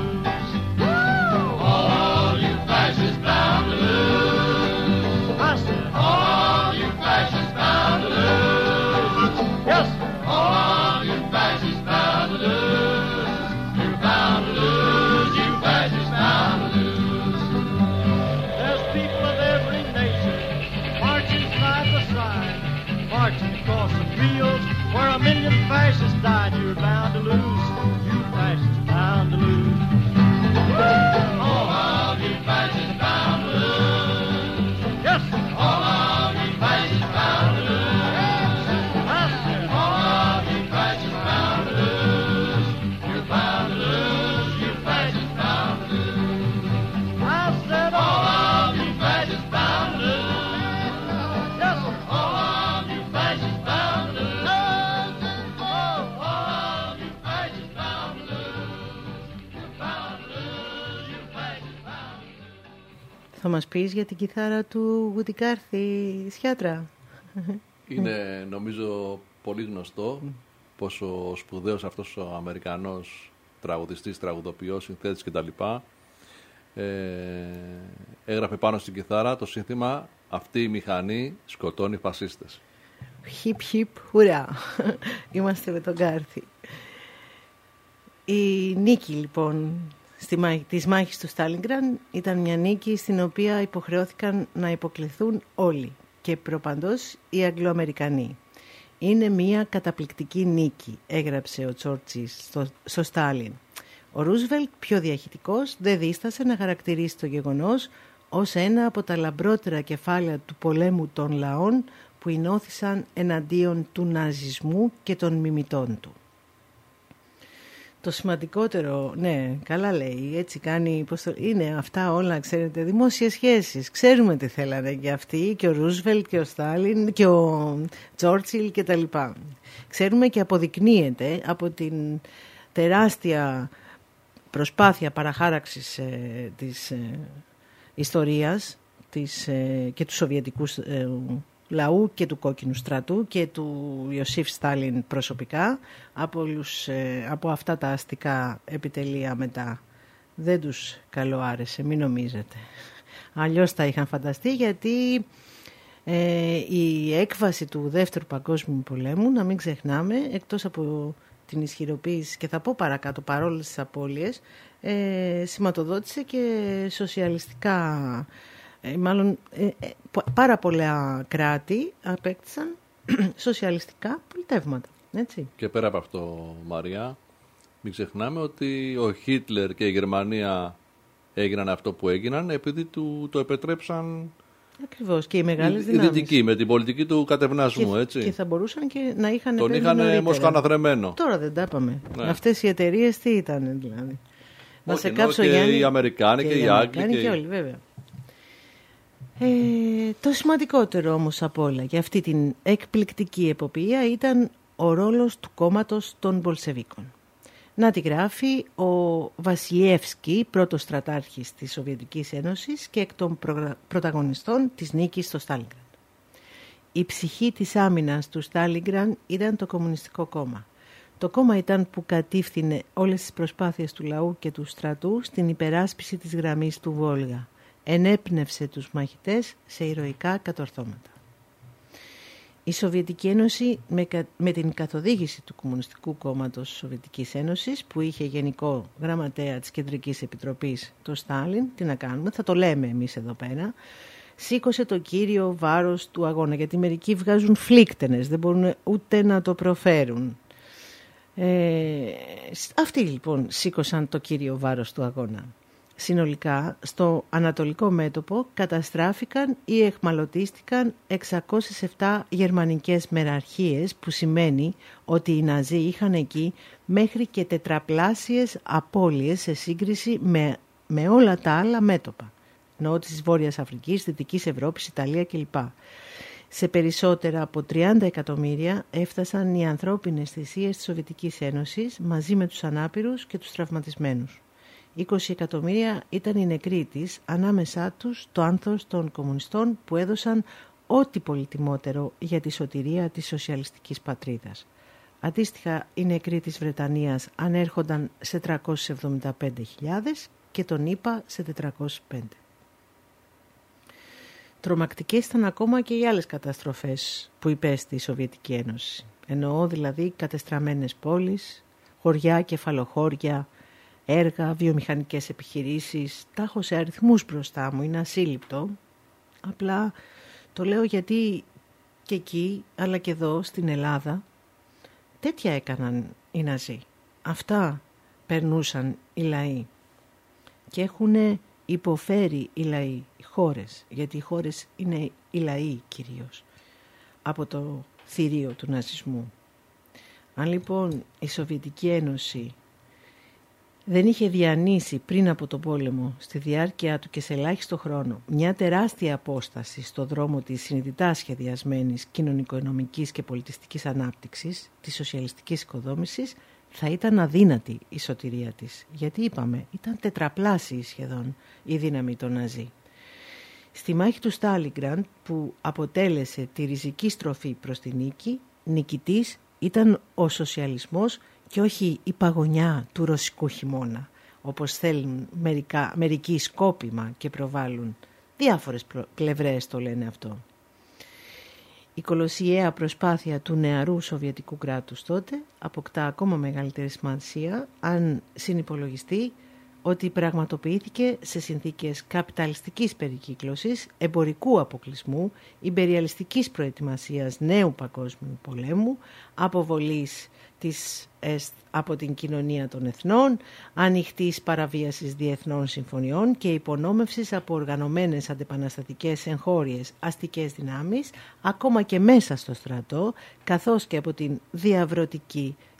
All you fascists bound to lose. I said, all you fascists bound to lose. Yes, sir. All you fascists bound to lose. You're bound to lose, you fascists bound to lose. There's people of every nation marching side by side, marching across the fields where 1,000,000 fascists died. You're bound to lose, you fascists bound to lose. All of you fascists bound to lose. Yes, all of you fascists bound to lose. I said, all of you fascists bound to lose. You're bound to lose, you fascists bound to lose. I said, all of you fascists bound to lose. Yes, all of you fascists bound to lose. All of you fascists bound to lose. You're bound to lose, you fascists bound to lose. Θα μας πεις για την κιθάρα του Woody Guthrie, Σιάτρα? Είναι νομίζω πολύ γνωστό πόσο σπουδαίος αυτός ο Αμερικανός τραγουδιστής, τραγουδοποιός, συνθέτης κτλ. Έγραφε πάνω στην κιθάρα το σύνθημα «Αυτή η μηχανή σκοτώνει φασίστες». Χιπ χιπ ουρά. Είμαστε με τον Guthrie. Η νίκη λοιπόν της μάχης του Στάλινγκραντ ήταν μια νίκη στην οποία υποχρεώθηκαν να υποκληθούν όλοι και προπαντός οι Αγγλοαμερικανοί. Είναι μια καταπληκτική νίκη, έγραψε ο Τσόρτσις στο Στάλιν. Ο Ρούσβελτ, πιο διαχυτικός, δεν δίστασε να χαρακτηρίσει το γεγονός ως ένα από τα λαμπρότερα κεφάλαια του πολέμου των λαών που ενώθησαν εναντίον του ναζισμού και των μιμητών του. Το σημαντικότερο, ναι, καλά λέει, έτσι κάνει, είναι αυτά όλα, ξέρετε, δημόσιες σχέσεις. Ξέρουμε τι θέλανε και αυτοί, και ο Ρούσβελτ και ο Στάλιν και ο Τσόρτσιλ και τα λοιπά. Ξέρουμε και αποδεικνύεται από την τεράστια προσπάθεια παραχάραξης της ιστορίας και του Σοβιετικού λαού και του Κόκκινου Στρατού και του Ιωσήφ Στάλιν προσωπικά από αυτά τα αστικά επιτελεία μετά. Δεν τους καλό άρεσε, μην νομίζετε. Αλλιώς τα είχαν φανταστεί, γιατί η έκβαση του Δεύτερου Παγκόσμιου Πολέμου, να μην ξεχνάμε, εκτός από την ισχυροποίηση, και θα πω παρακάτω, παρόλες τις απώλειες, σηματοδότησε και σοσιαλιστικά, πάρα πολλά κράτη απέκτησαν σοσιαλιστικά πολιτεύματα. Έτσι. Και πέρα από αυτό, Μαριά, μην ξεχνάμε ότι ο Χίτλερ και η Γερμανία έγιναν αυτό που έγιναν επειδή το επετρέψαν. Ακριβώς, και οι μεγάλες δυνάμεις. Οι δυτικοί, με την πολιτική του κατευνασμού, έτσι. Και θα μπορούσαν και να είχαν τον είχαν μοσχαναδρεμένο. Τώρα δεν τα είπαμε. Ναι. Αυτές οι εταιρείες τι ήταν, δηλαδή. Να σε κάψω, Γιάννη. Και οι Αμερικάνοι και οι Άγγλοι. Και όλοι, βέβαια. Το σημαντικότερο όμως από όλα για αυτή την εκπληκτική εποπία ήταν ο ρόλος του κόμματος των Μπολσεβίκων. Να τη γράφει ο Βασιλιεύσκι, πρώτος στρατάρχης της Σοβιετικής Ένωσης και εκ των πρωταγωνιστών της νίκης στο Στάλινγκραντ. Η ψυχή της άμυνας του Στάλινγκραντ ήταν το Κομμουνιστικό Κόμμα. Το κόμμα ήταν που κατήφθηνε όλες τις προσπάθειες του λαού και του στρατού στην υπεράσπιση της γραμμής του Βόλγα. Ενέπνευσε τους μαχητές σε ηρωικά κατορθώματα. Η Σοβιετική Ένωση, με την καθοδήγηση του Κομμουνιστικού Κόμματος της Σοβιετικής Ένωσης, που είχε γενικό γραμματέα της Κεντρικής Επιτροπής το Στάλιν, τι να κάνουμε, θα το λέμε εμείς εδώ πέρα, σήκωσε το κύριο βάρος του αγώνα, γιατί μερικοί βγάζουν φλίκτενες, δεν μπορούν ούτε να το προφέρουν. Αυτοί λοιπόν σήκωσαν το κύριο βάρος του αγώνα. Συνολικά, στο ανατολικό μέτωπο καταστράφηκαν ή εχμαλωτίστηκαν 607 γερμανικές μεραρχίες, που σημαίνει ότι οι Ναζί είχαν εκεί μέχρι και τετραπλάσιες απώλειες σε σύγκριση με όλα τα άλλα μέτωπα. Εννοώ της Βόρειας Αφρικής, Δυτικής Ευρώπης, Ιταλία κλπ. Σε περισσότερα από 30 εκατομμύρια έφτασαν οι ανθρώπινες θυσίες της Σοβιετικής Ένωσης μαζί με τους ανάπηρους και τους τραυματισμένους. 20 εκατομμύρια ήταν οι νεκροί της, ανάμεσά τους το άνθος των κομμουνιστών που έδωσαν ό,τι πολυτιμότερο για τη σωτηρία της σοσιαλιστικής πατρίδας. Αντίστοιχα, οι νεκροί της Βρετανίας ανέρχονταν σε 375.000 και των ΗΠΑ σε 405. Τρομακτικές ήταν ακόμα και οι άλλες καταστροφές που υπέστη η Σοβιετική Ένωση. Εννοώ δηλαδή κατεστραμμένες πόλεις, χωριά, κεφαλοχώρια, έργα, βιομηχανικές επιχειρήσεις. Τα έχω σε αριθμούς μπροστά μου, είναι ασύλληπτο. Απλά το λέω γιατί και εκεί, αλλά και εδώ στην Ελλάδα, τέτοια έκαναν οι Ναζί. Αυτά περνούσαν οι λαοί και έχουν υποφέρει οι λαοί, οι χώρες, γιατί οι χώρες είναι οι λαοί κυρίως, από το θηρίο του ναζισμού. Αν λοιπόν η Σοβιετική Ένωση δεν είχε διανύσει πριν από τον πόλεμο, στη διάρκεια του και σε ελάχιστο χρόνο, μια τεράστια απόσταση στο δρόμο της συνειδητά σχεδιασμένης κοινωνικο-οικονομικής και πολιτιστικής ανάπτυξης, της σοσιαλιστικής οικοδόμησης, θα ήταν αδύνατη η σωτηρία της. Γιατί είπαμε, ήταν τετραπλάσιη σχεδόν η δύναμη των Ναζί. Στη μάχη του Στάλινγκραντ, που αποτέλεσε τη ριζική στροφή προς τη νίκη, νικητής ήταν ο σοσιαλισμός και όχι η παγωνιά του ρωσικού χειμώνα, όπως θέλουν μερικοί σκόπιμα και προβάλλουν. Διάφορες πλευρές το λένε αυτό. Η κολοσιαία προσπάθεια του νεαρού Σοβιετικού κράτους τότε αποκτά ακόμα μεγαλύτερη σημασία αν συνυπολογιστεί ότι πραγματοποιήθηκε σε συνθήκες καπιταλιστικής περικύκλωσης, εμπορικού αποκλεισμού, ιμπεριαλιστικής προετοιμασίας νέου παγκόσμιου πολέμου, αποβολής της από την κοινωνία των εθνών, ανοιχτής παραβίασης διεθνών συμφωνιών και υπονόμευσης από οργανωμένες αντεπαναστατικές εγχώριες αστικές δυνάμεις, ακόμα και μέσα στο στρατό, καθώς και από την διαβρωτική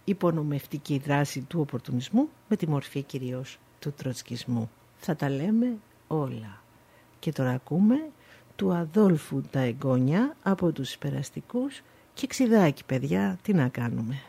υπονομευτική δράση του οπορτουνισμού με τη μορφή κυρίως του τροτσκισμού. Θα τα λέμε όλα. Και τώρα ακούμε του Αδόλφου τα εγγόνια από τους Περαστικούς και ξιδάκι, παιδιά, τι να κάνουμε.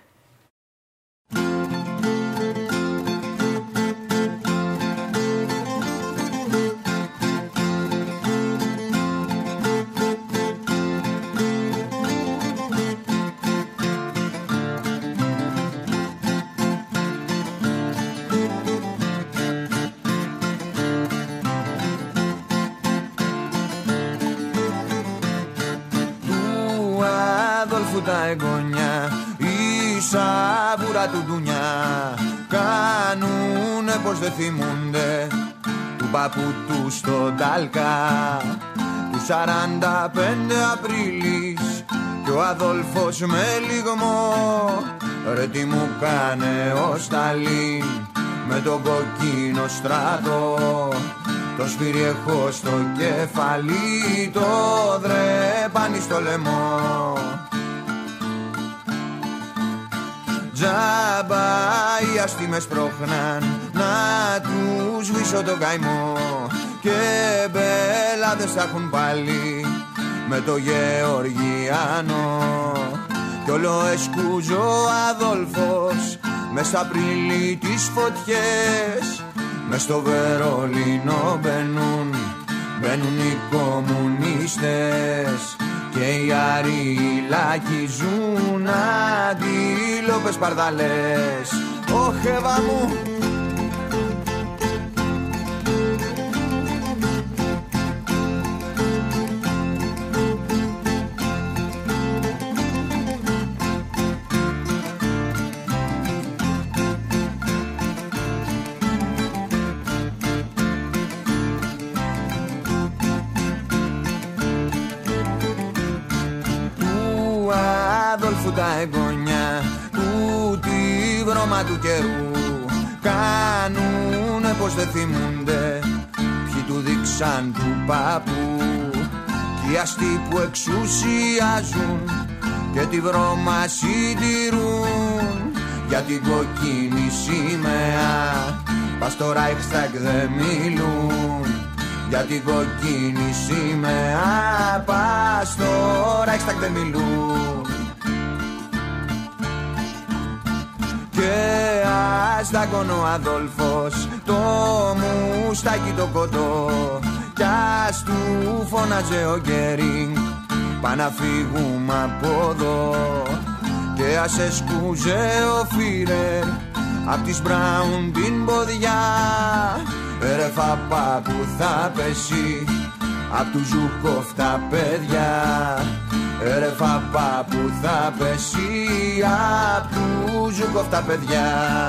Τα εγγόνια, η σαβούρα του ντουνιά, κάνουνε πως δεν θυμούνται του παππού του στον Τάλκα του 45 Απρίλης κι ο Αδόλφος με λιγμό ρε τι μου κάνε ο Σταλίν με τον κοκκίνο στράτο το σφύρι έχω στο κεφαλί το δρέπανι στο λαιμό. Τζάμπα οι αστεί με σπρώχναν να τους σβήσω τον καημό και μπελάδες θα έχουν πάλι με το Γεωργιάνο κι όλο εσκούζω ο Αδόλφος μες στα Απρίλη τις φωτιές μες στο Βερολίνο μπαίνουν οι κομμουνίστες και οι Αριλάκοι ζουν αντίλοπες παρδαλές. Ωχ, Εύα μου! Τα εγγόνια του τη βρώμα του καιρού κάνουνε πως δεν θυμούνται ποιοι του δείξαν του παππού κι οι αστεί που εξουσιάζουν και τη βρώμα συντηρούν για την κοκκίνη σημαία πας στο Ράιχσταγκ δεν μιλούν για την κοκκίνη σημαία πας στο Ράιχσταγκ δεν μιλούν. Και ας δάκωνε ο Αδόλφος το μουστάκι το κοντό κι ας του φώναζε ο Γκέρινγκ πά να φύγουμε από εδώ και ας εσκούζε ο Φίρερ απ' της Μπράουν την ποδιά ρε φαπά που θα πέσει απ' του Ζούκοφ τα παιδιά ρε φαπά που θα πέσει απ' του Ζούκοφ τα παιδιά.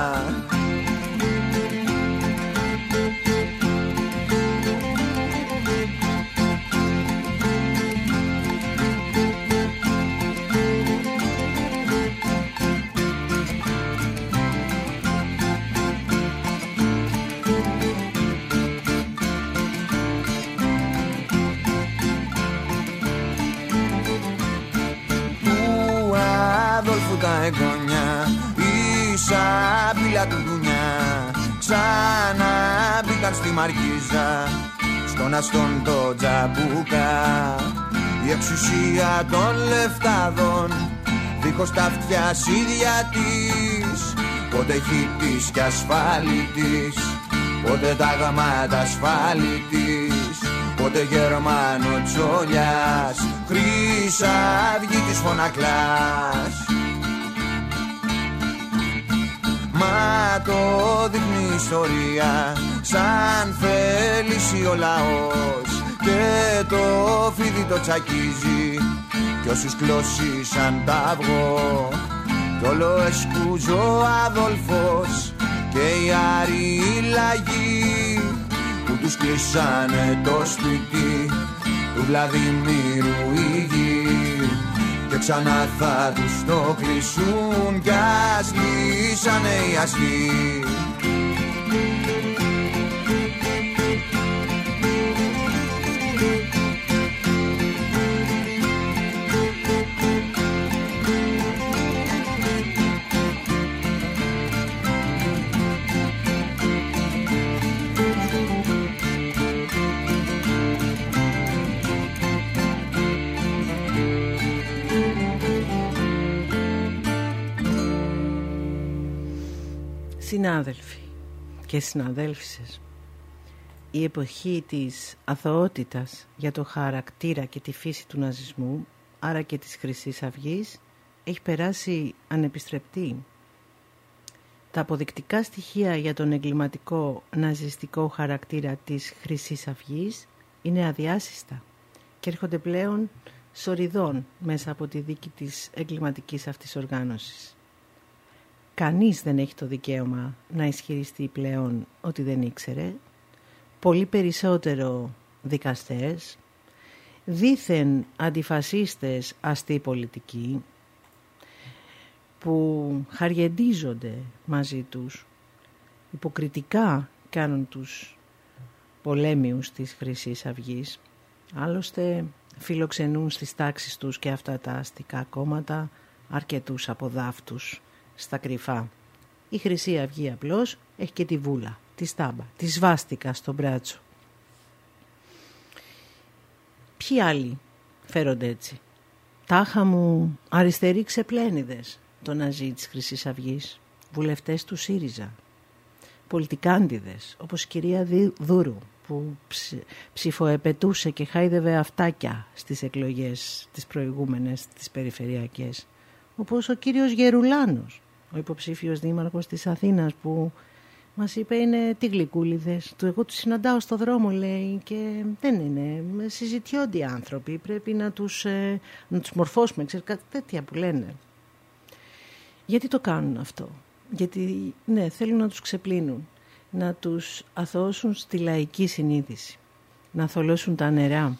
Τα εγγόνια, η σαπίλα του ντουνιά ξανά μπήκαν στη Μαρκίζα στον αστόν το τζαμπούκα η εξουσία των λεφτάδων δίχως τα αυτιά ίδια της πότε χιτής κι ασφάλιτης πότε τα γαμάτα ασφάλιτης πότε Γερμανο Τσόλιας Χρυσαυγή της Φωνακλάς. Μα το δείχνει η ιστορία σαν θέληση ο λαός και το φίδι το τσακίζει κι όσους κλώσισαν τ' αυγό κι όλο εσκούζω ο Αδόλφος και οι Αριλαγοί που τους κλείσανε το σπίτι του Βλαδιμίρου η γη και ξανά θα τους το κλείσουν κι ας λύσανε οι αστεί. Συνάδελφοι και συναδέλφισες, η εποχή της αθωότητας για το χαρακτήρα και τη φύση του ναζισμού, άρα και της Χρυσής Αυγής, έχει περάσει ανεπιστρεπτή. Τα αποδεικτικά στοιχεία για τον εγκληματικό ναζιστικό χαρακτήρα της Χρυσής Αυγής είναι αδιάσυστα και έρχονται πλέον σοριδών μέσα από τη δίκη της εγκληματικής αυτής οργάνωσης. Κανείς δεν έχει το δικαίωμα να ισχυριστεί πλέον ότι δεν ήξερε, πολύ περισσότερο δικαστές, δήθεν αντιφασίστες αστεί πολιτικοί που χαριεντίζονται μαζί τους, υποκριτικά κάνουν τους πολέμιους της Χρυσής Αυγής, άλλωστε φιλοξενούν στις τάξεις τους και αυτά τα αστικά κόμματα αρκετούς αποδάφτους στα κρυφά. Η Χρυσή Αυγή απλώς έχει και τη βούλα, τη στάμπα, τη σβάστηκα στο μπράτσο. Ποιοι άλλοι φέρονται έτσι? Τάχα μου αριστεροί ξεπλένιδες, το ναζί της Χρυσής Αυγής, βουλευτές του ΣΥΡΙΖΑ, πολιτικάντιδες όπως η κυρία Δούρου που ψηφοεπετούσε και χάιδευε αυτάκια στις εκλογές τις προηγούμενες, τις περιφερειακές, όπως ο κύριος Γερουλάνος, ο υποψήφιος δήμαρχος της Αθήνας, που μας είπε είναι τι γλυκούλιδες του, εγώ τους συναντάω στο δρόμο, λέει, και δεν είναι, συζητιόνται οι άνθρωποι, πρέπει να τους μορφώσουμε, ξέρεις, κάτι τέτοια που λένε. Γιατί το κάνουν αυτό? Γιατί ναι, θέλουν να τους ξεπλύνουν, να τους αθωώσουν στη λαϊκή συνείδηση, να θολώσουν τα νερά.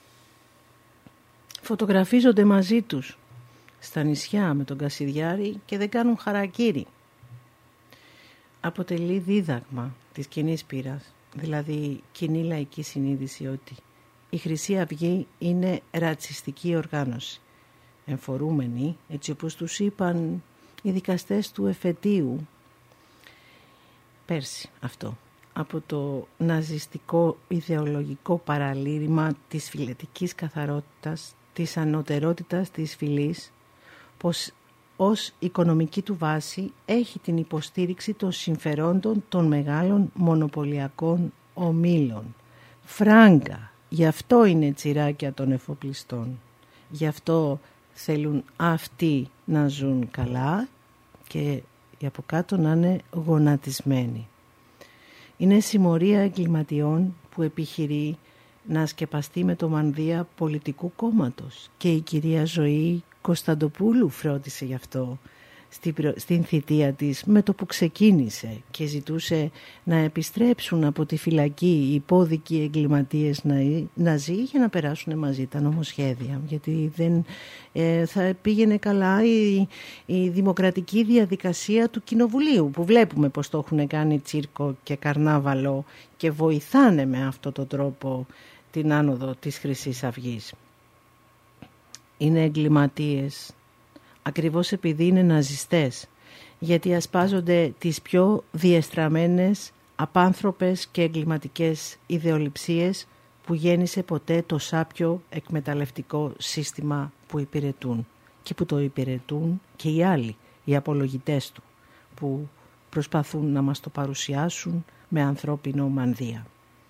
Φωτογραφίζονται μαζί τους στα νησιά με τον Κασιδιάρη και δεν κάνουν χαρακίρι. Αποτελεί δίδαγμα της κοινής πείρας, δηλαδή κοινή λαϊκή συνείδηση, ότι η Χρυσή Αυγή είναι ρατσιστική οργάνωση, εμφορούμενη, έτσι όπως τους είπαν οι δικαστές του εφετείου πέρσι αυτό, από το ναζιστικό ιδεολογικό παραλήρημα της φιλετικής καθαρότητας, της ανωτερότητας της φυλής, πως ως οικονομική του βάση έχει την υποστήριξη των συμφερόντων των μεγάλων μονοπωλιακών ομίλων. Φράγκα, γι' αυτό είναι τσιράκια των εφοπλιστών. Γι' αυτό θέλουν αυτοί να ζουν καλά και οι από κάτω να είναι γονατισμένοι. Είναι συμμορία εγκληματιών που επιχειρεί να σκεπαστεί με το μανδύα πολιτικού κόμματος, και η κυρία Ζωή Κωνσταντοπούλου φρόντισε γι' αυτό στην θητεία της με το που ξεκίνησε και ζητούσε να επιστρέψουν από τη φυλακή οι υπόδικοι εγκληματίες ναζί για να περάσουν μαζί τα νομοσχέδια, γιατί δεν θα πήγαινε καλά η δημοκρατική διαδικασία του Κοινοβουλίου, που βλέπουμε πως το έχουν κάνει τσίρκο και καρνάβαλο και βοηθάνε με αυτόν τον τρόπο την άνοδο της Χρυσής Αυγής. Είναι εγκληματίες ακριβώς επειδή είναι ναζιστές, γιατί ασπάζονται τις πιο διεστραμμένες, απάνθρωπες και εγκληματικές ιδεολειψίες που γέννησε ποτέ το σάπιο εκμεταλλευτικό σύστημα που υπηρετούν, και που το υπηρετούν και οι άλλοι, οι απολογητές του, που προσπαθούν να μας το παρουσιάσουν με ανθρώπινο μανδύα.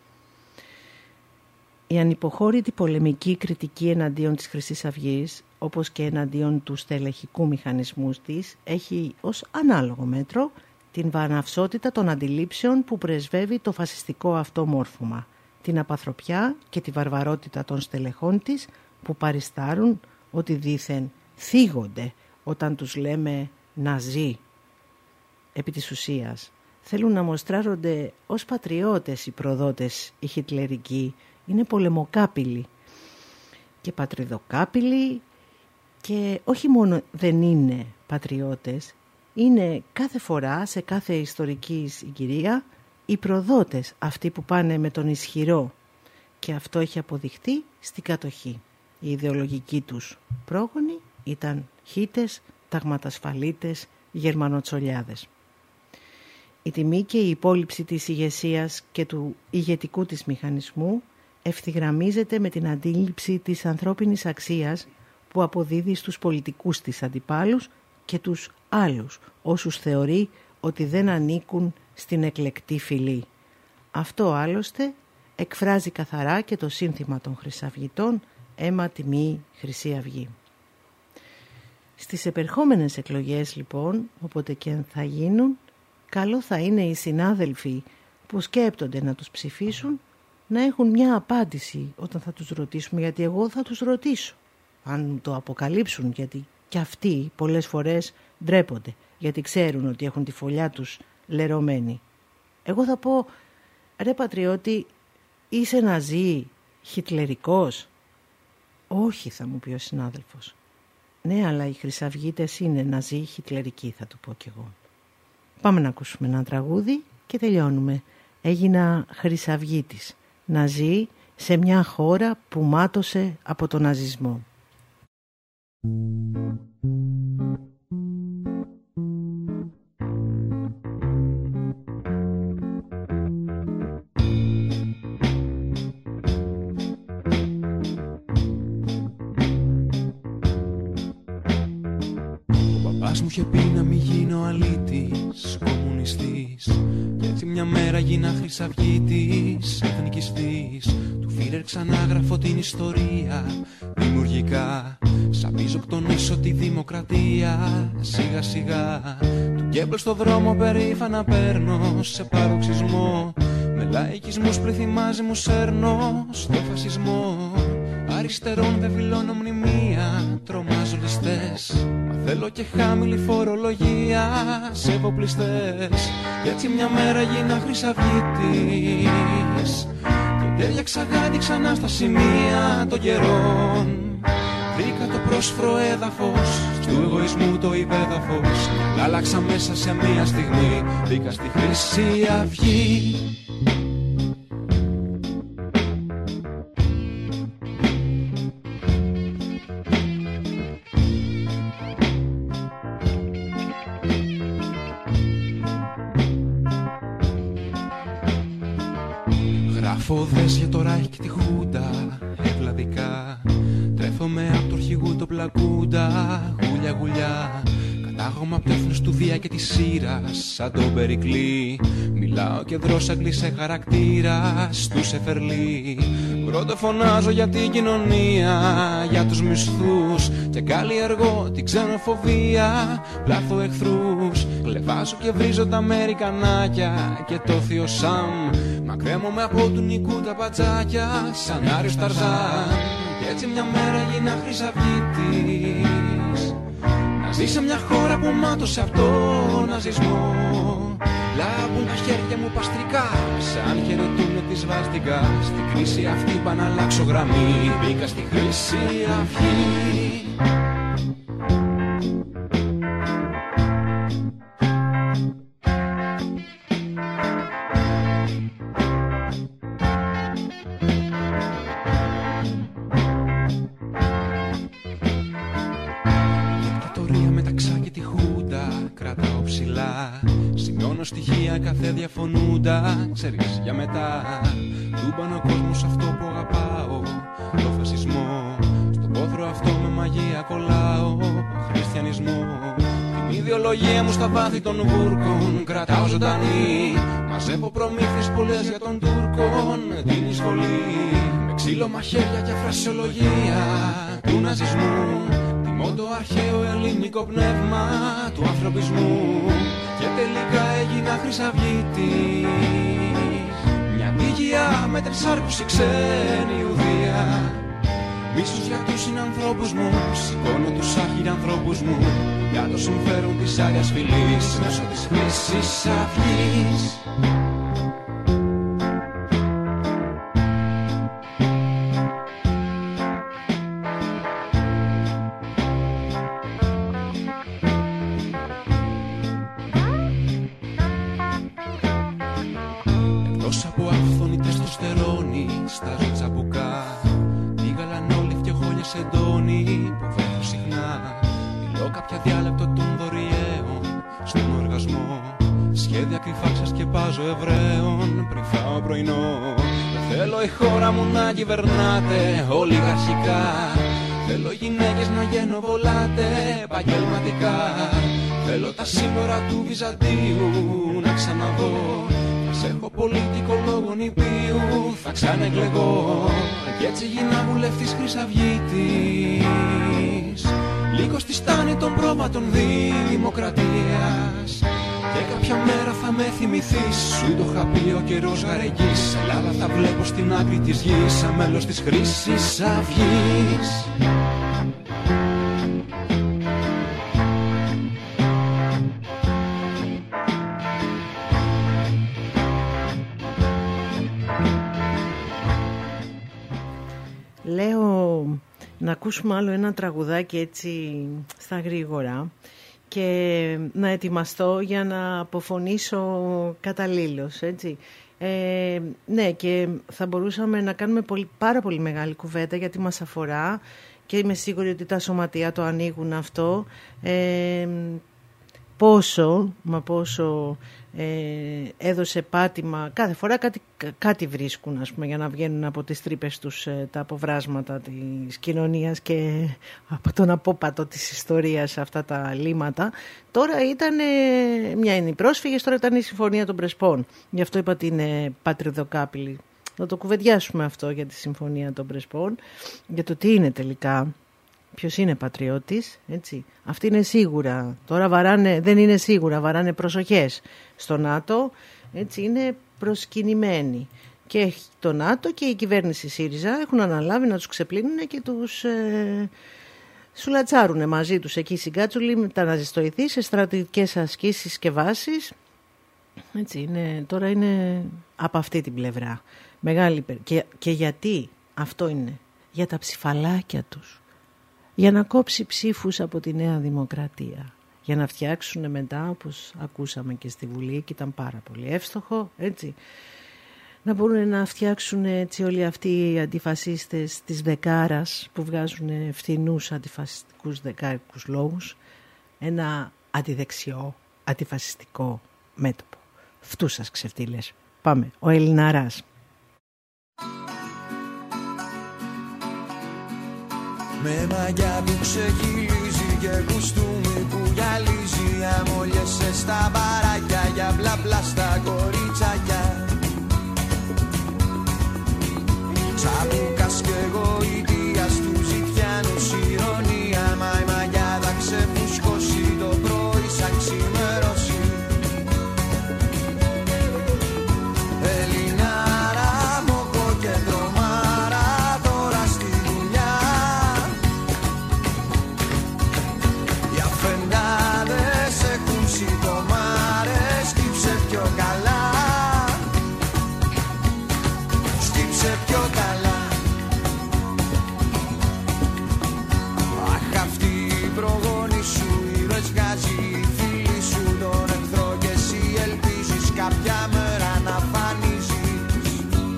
Η ανυποχώρητη πολεμική κριτική εναντίον της Χρυσής Αυγής, όπως και εναντίον του στελεχικού μηχανισμού της, έχει ως ανάλογο μέτρο την βαναυσότητα των αντιλήψεων που πρεσβεύει το φασιστικό αυτό μόρφωμα, την απαθροπιά και τη βαρβαρότητα των στελεχών της, που παριστάρουν ότι δήθεν θίγονται όταν τους λέμε ναζί. Επί της ουσίας θέλουν να μοστράρονται ως πατριώτες οι προδότες οι χιτλερικοί. Είναι πολεμοκάπηλοι και πατριδοκάπηλοι, και όχι μόνο δεν είναι πατριώτες, είναι κάθε φορά σε κάθε ιστορική συγκυρία οι προδότες, αυτοί που πάνε με τον ισχυρό, και αυτό έχει αποδειχθεί στην κατοχή. Οι ιδεολογικοί τους πρόγονοι ήταν χίτες, ταγματασφαλίτες, γερμανοτσολιάδες. Η τιμή και η υπόλοιψη της ηγεσίας και του ηγετικού της μηχανισμού ευθυγραμμίζεται με την αντίληψη της ανθρώπινης αξίας που αποδίδει στους πολιτικούς της αντιπάλους και τους άλλους, όσους θεωρεί ότι δεν ανήκουν στην εκλεκτή φυλή. Αυτό άλλωστε εκφράζει καθαρά και το σύνθημα των Χρυσαυγητών «Αίμα, τιμή, Χρυσή Αυγή». Στις επερχόμενες εκλογές λοιπόν, όποτε και αν θα γίνουν, καλό θα είναι οι συνάδελφοι που σκέπτονται να τους ψηφίσουν να έχουν μια απάντηση όταν θα τους ρωτήσουμε, γιατί εγώ θα τους ρωτήσω. Αν το αποκαλύψουν, γιατί και αυτοί πολλές φορές ντρέπονται, γιατί ξέρουν ότι έχουν τη φωλιά τους λερωμένη. Εγώ θα πω, ρε πατριώτη, είσαι ναζί, χιτλερικός? Όχι, θα μου πει ο συνάδελφος. Ναι, αλλά οι χρυσαυγίτες είναι ναζί, χιτλερικοί, θα του πω κι εγώ. Πάμε να ακούσουμε ένα τραγούδι και τελειώνουμε. Έγινα χρυσαυγίτης, ναζί σε μια χώρα που μάτωσε από τον ναζισμό. Μου είχε πει να μην γίνω αλήτης, κομμουνιστής, κι έτσι μια μέρα γίνα χρυσαυγίτης, εθνικιστής. Του Φίρερ ξανά γράφω την ιστορία, δημιουργικά, σαν πιζοκτονήσω τη δημοκρατία, σιγά σιγά. Του Γκέμπελ στο δρόμο περήφανα παίρνω σε παροξισμό, με λαϊκισμούς πληθυμάζει μου σέρνω στο φασισμό. Αριστερών δεν βιλώνω μνημεία, τρομάζω ληστές, μα θέλω και χαμηλή φορολογία σε εφοπλιστές. Κι έτσι μια μέρα γίνα χρυσαυγίτης και τέριαξα γάντι ξανά στα σημεία των καιρών. Βρήκα το πρόσφρο έδαφος του εγωισμού το υπέδαφος, άλλαξα μέσα σε μια στιγμή, μπήκα στη Χρυσή Αυγή. Φόδες για το Ράιχ και τη Χούντα, ευλαδικά. Τρέφομαι απ' το αρχηγού το πλακούντα, γουλιά γουλιά. Κατάγομαι απ' το έθνος του Δία και της Σύρας, σαν τον Περικλή. Μιλάω και δρός Αγγλί σε χαρακτήρα, στου Σεφερλί. Πρώτο φωνάζω για την κοινωνία, για τους μισθούς, και καλλιεργώ την ξενοφοβία, πλάθω εχθρούς. Κλεβάζω και βρίζω τα Αμερικανάκια και το θείο Σαμ. Μακρέμομαι από του Νικού τα πατζάκια, σαν Άριος Ταρζάν. Κι έτσι μια μέρα γίνα χρυσαυγίτης, να ζει σε μια χώρα που μάτωσε από τον ναζισμό. Λάμπουν τα χέρια μου παστρικά, σαν χαιρετούνε τη σβάστηκα. Στην κρίση αυτή είπα να αλλάξω γραμμή, μπήκα στη Χρυσή Αυγή. Στοιχεία κάθε διαφωνούντα, ξέρεις για μετά. Τούμπαν ο κόσμος αυτό που αγαπάω, το φασισμό. Στον πόθρο αυτό με μαγεία κολλάω, χριστιανισμό. Την ιδεολογία μου στα βάθη των βούρκων κρατάω ζωντανή. Μαζεύω προμήθειες πολλές για των Τούρκων την εισβολή. Με ξύλο μαχαίρια και φρασιολογία του ναζισμού. Τιμώ το αρχαίο ελληνικό πνεύμα του ανθρωπισμού. Και τελικά έγινα χρυσαυγίτης, μια τύχια με τεσσάρκουση ξένη ουδεία. Μίσος για τους συνανθρώπους μου, σηκώνω τους άχυρανθρώπους μου, για το συμφέρον της Άγιας Φυλής, μέσω της Χρυσής Αυγής. Κυβερνάτε ολιγαρχικά, Θέλω γυναίκες να γενοβολάτε επαγγελματικά. Θέλω τα σύνορα του Βυζαντίου να ξαναδώ. Σε έχω πολιτικό λόγο νηπίου, θα ξανεκλεγώ. Κι έτσι γίνα βουλευτής Χρυσαυγίτης. Λίγο στη στάνη των πρόβατων δημοκρατίας. Και κάποια μέρα θα με θυμηθείς. Σου το είχα πει ο καιρός γαρεγγής. Ελλάδα θα βλέπω στην άκρη της γης, σαν μέλος της Χρυσής Αυγής. Λέω να ακούσουμε άλλο ένα τραγουδάκι έτσι στα γρήγορα και να ετοιμαστώ για να αποφωνήσω καταλήλως, έτσι. Ναι, και θα μπορούσαμε να κάνουμε πάρα πολύ μεγάλη κουβέντα γιατί μας αφορά και είμαι σίγουρη ότι τα σωματεία το ανοίγουν αυτό. Πόσο έδωσε πάτημα, κάθε φορά κάτι βρίσκουν, ας πούμε, για να βγαίνουν από τις τρύπες τους τα αποβράσματα της κοινωνίας και από τον απόπατο της ιστορίας αυτά τα λύματα. Τώρα μια είναι οι πρόσφυγες, τώρα ήταν η Συμφωνία των Πρεσπών. Γι' αυτό είπα ότι είναι πατριδοκάπηλη. Να το κουβεντιάσουμε αυτό για τη Συμφωνία των Πρεσπών, για το τι είναι τελικά. Ποιος είναι πατριώτης, έτσι. Αυτοί είναι σίγουρα. Τώρα δεν είναι σίγουρα, βαράνε προσοχές. Στο ΝΑΤΟ, έτσι, είναι προσκυνημένοι. Και το ΝΑΤΟ και η κυβέρνηση ΣΥΡΙΖΑ έχουν αναλάβει να τους ξεπλύνουν και τους σουλατσάρουν μαζί τους εκεί συγκάτσουλοι, μεταναζιστοηθεί σε στρατιωτικές ασκήσεις και βάσεις. Έτσι, τώρα είναι από αυτή την πλευρά. Μεγάλη, και γιατί αυτό είναι? Για τα ψηφαλάκια τους. Για να κόψει ψήφους από τη Νέα Δημοκρατία. Για να φτιάξουν μετά, όπως ακούσαμε και στη Βουλή και ήταν πάρα πολύ εύστοχο, έτσι, να μπορούν να φτιάξουν έτσι όλοι αυτοί οι αντιφασίστες της δεκάρας που βγάζουν φθηνούς αντιφασιστικούς δεκάρικους λόγους, ένα αντιδεξιό, αντιφασιστικό μέτωπο. Φτού σας ξεφτύλες. Πάμε, ο Ελληναράς. Με μαγιά που ξεχυλίζει και κουστούμι που γυαλίζει. Αμολιέσαι στα μπαράκια για μπλα μπλα στα κοριτσάκια. Τσαμπούκας και γοητείας του ζητιάνους ηρωνία. Μα η μαγιά θα ξεφουσκώσει το πρωί σαν ξημερώσει. Ελληνάρα, μόκο και τρομάρα τώρα στη δουλειά. Οι αφεντάδες έχουν σιτομάρες, σκύψε πιο καλά. Σκύψε πιο καλά. Αχ, αυτή η προγόνη σου ήρωες βγάζει η φίλη σου τον εχθρό και εσύ ελπίζεις κάποια μέρα να φανίζεις.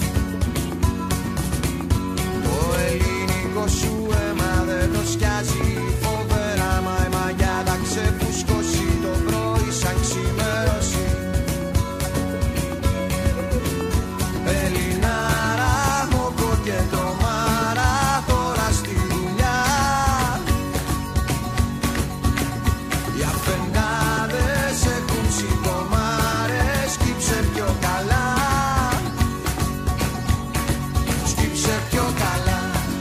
Το ελληνικό σου αίμα δεν το σκιάζει φοβερά. Μα η μαγιά θα ξεφουσκώσει το πρωί σαν ξημέρωση. Ελληνάρα, μόκο και τρομάρα τώρα στη δουλειά. Οι αφεντάδες έχουν σιτομάρες, σκύψε πιο καλά. Σκύψε πιο καλά.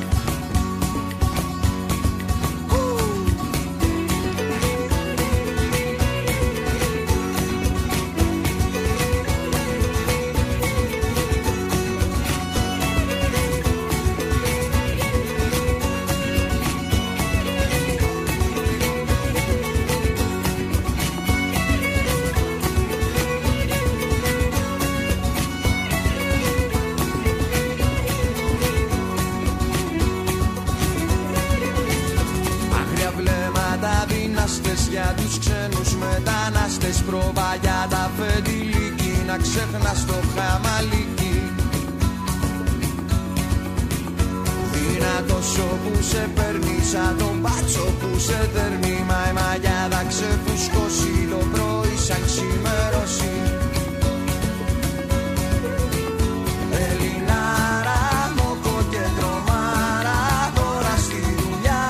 Άγρια βλέμματα δυνάστες για τους ξένους μετανάστες. Πρόβα για τα φεντιλίκι να ξέχνας το χαμαλίκι. Δυνατός όπου σε παίρνει σαν τον μπάτσο που σε δέρνει. Μα η μαγιά θα ξεφουσκώσει το πρωί σαν ξημέρωση. Ελληνάρα, μόκο και τρομάρα τώρα στη δουλειά.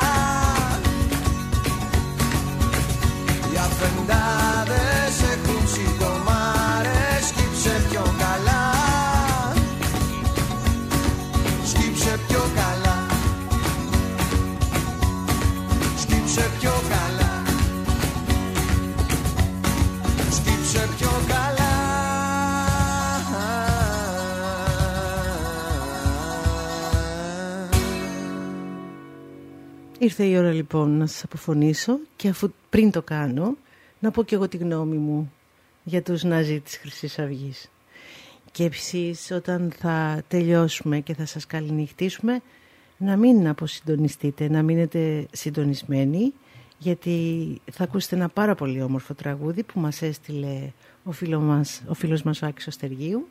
Ήρθε η ώρα λοιπόν να σας αποφωνήσω και αφού πριν το κάνω να πω και εγώ τη γνώμη μου για τους Ναζί της Χρυσής Αυγής. Και επίσης όταν θα τελειώσουμε και θα σας καληνυχτήσουμε να μην αποσυντονιστείτε, να μείνετε συντονισμένοι, γιατί θα ακούσετε ένα πάρα πολύ όμορφο τραγούδι που μας έστειλε ο φίλος μας ο Άκης Οστεργίου.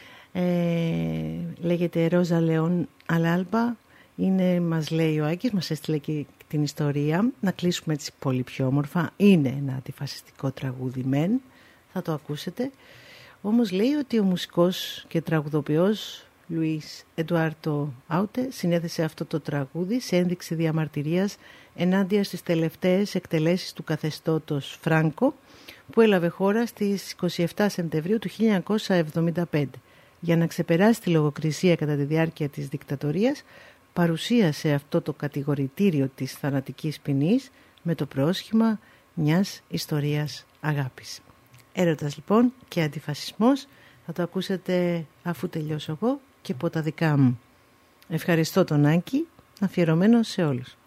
Λέγεται Ρόζα Λεόν Αλάλμπα. Μας λέει ο Άκης, μας έστειλε και την ιστορία. Να κλείσουμε έτσι πολύ πιο όμορφα. Είναι ένα αντιφασιστικό τραγούδι μεν, θα το ακούσετε. Όμως λέει ότι ο μουσικός και τραγουδοποιός Λουίς Εντουάρτο Άουτε συνέθεσε αυτό το τραγούδι σε ένδειξη διαμαρτυρίας ενάντια στις τελευταίες εκτελέσεις του καθεστώτος Φράνκο που έλαβε χώρα στις 27 Σεπτεμβρίου του 1975. Για να ξεπεράσει τη λογοκρισία κατά τη διάρκεια της δικτατορίας, παρουσίασε αυτό το κατηγορητήριο της θανατικής ποινής με το πρόσχημα μιας ιστορίας αγάπης. Έρωτας λοιπόν και αντιφασισμός, θα το ακούσετε αφού τελειώσω εγώ και από τα δικά μου. Ευχαριστώ τον Άκη, αφιερωμένο σε όλους.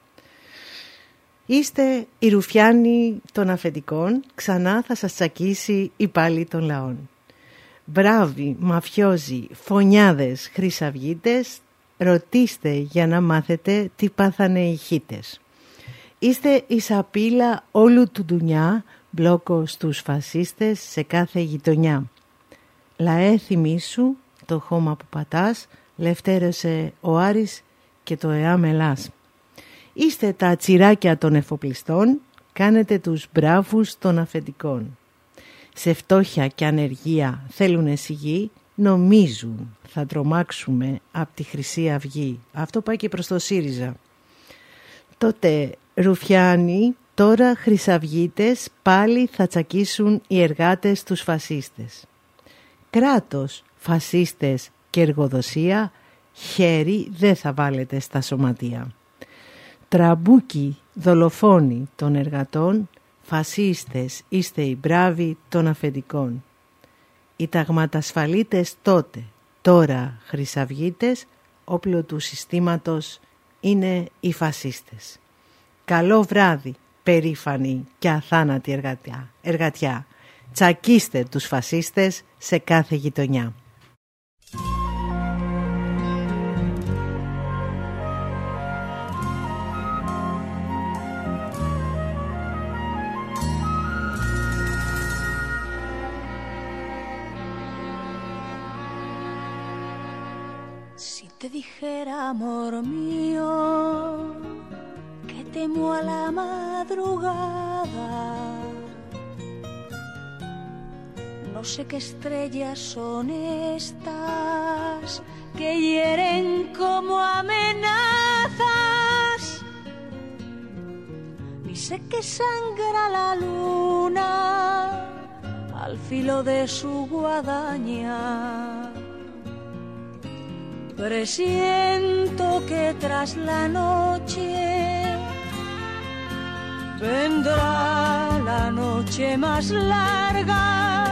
Είστε οι ρουφιάνοι των αφεντικών, ξανά θα σας τσακίσει η πάλι των λαών. Μπράβοι, μαφιόζοι, φωνιάδες, χρυσαυγίτες, ρωτήστε για να μάθετε τι πάθανε οι χίτες. Είστε η σαπίλα όλου του ντουνιά, μπλόκο στους φασίστες σε κάθε γειτονιά. Λαέ θυμήσου το χώμα που πατάς, λευτέρωσε ο Άρης και το ΕΑ Μελάς. Είστε τα τσιράκια των εφοπλιστών, κάνετε τους μπράβους των αφεντικών. Σε φτώχεια και ανεργία θέλουνε σιγή, νομίζουν θα τρομάξουμε από τη Χρυσή Αυγή. Αυτό πάει και προς το ΣΥΡΙΖΑ. Τότε ρουφιάνοι, τώρα χρυσαυγίτες, πάλι θα τσακίσουν οι εργάτες τους φασίστες. Κράτος, φασίστες και εργοδοσία, χέρι δεν θα βάλετε στα σωματεία. Τραμπούκι, δολοφόνοι των εργατών, φασίστες είστε οι μπράβοι των αφεντικών. Οι ταγματασφαλίτες τότε, τώρα χρυσαυγίτες, όπλο του συστήματος είναι οι φασίστες. Καλό βράδυ, περήφανη και αθάνατη εργατιά. Τσακίστε τους φασίστες σε κάθε γειτονιά. Te dijera, amor mío, que temo a la madrugada. No sé qué estrellas son estas que hieren como amenazas. Ni sé que sangra la luna al filo de su guadaña. Presiento que tras la noche vendrá la noche más larga.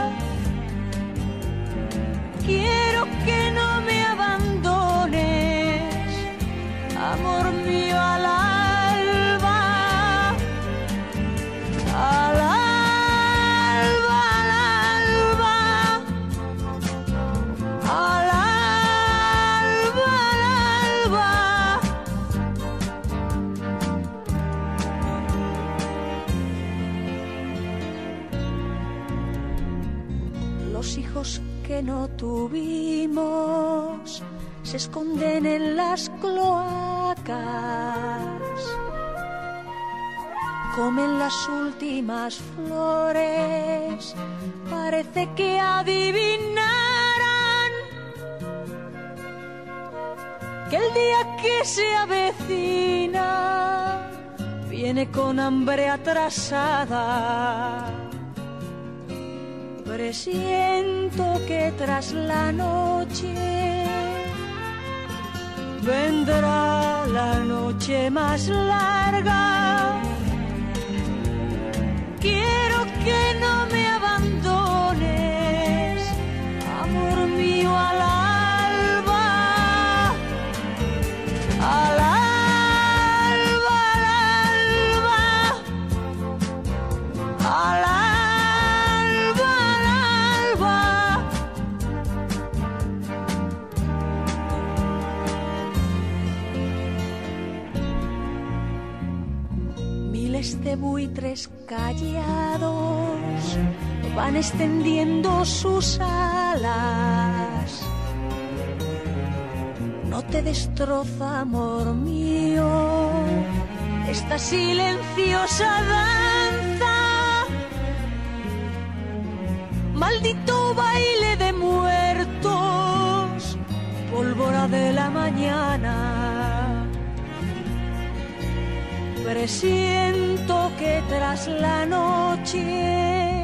Quiero que no me abandones, amor mío, al alba, al alba, al alba, al alba. Los hijos que no tuvimos se esconden en las cloacas, comen las últimas flores, parece que adivinaran que el día que se avecina viene con hambre atrasada. Presiento que tras la noche vendrá la noche más larga. Quiero que no me abandones, amor mío, al alba, al alba, al miles de buitres callados van extendiendo sus alas. No te destroza, amor mío, esta silenciosa danza. Maldito baile de muertos, pólvora de la mañana. Presiento que tras la noche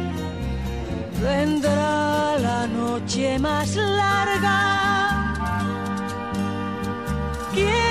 vendrá la noche más larga.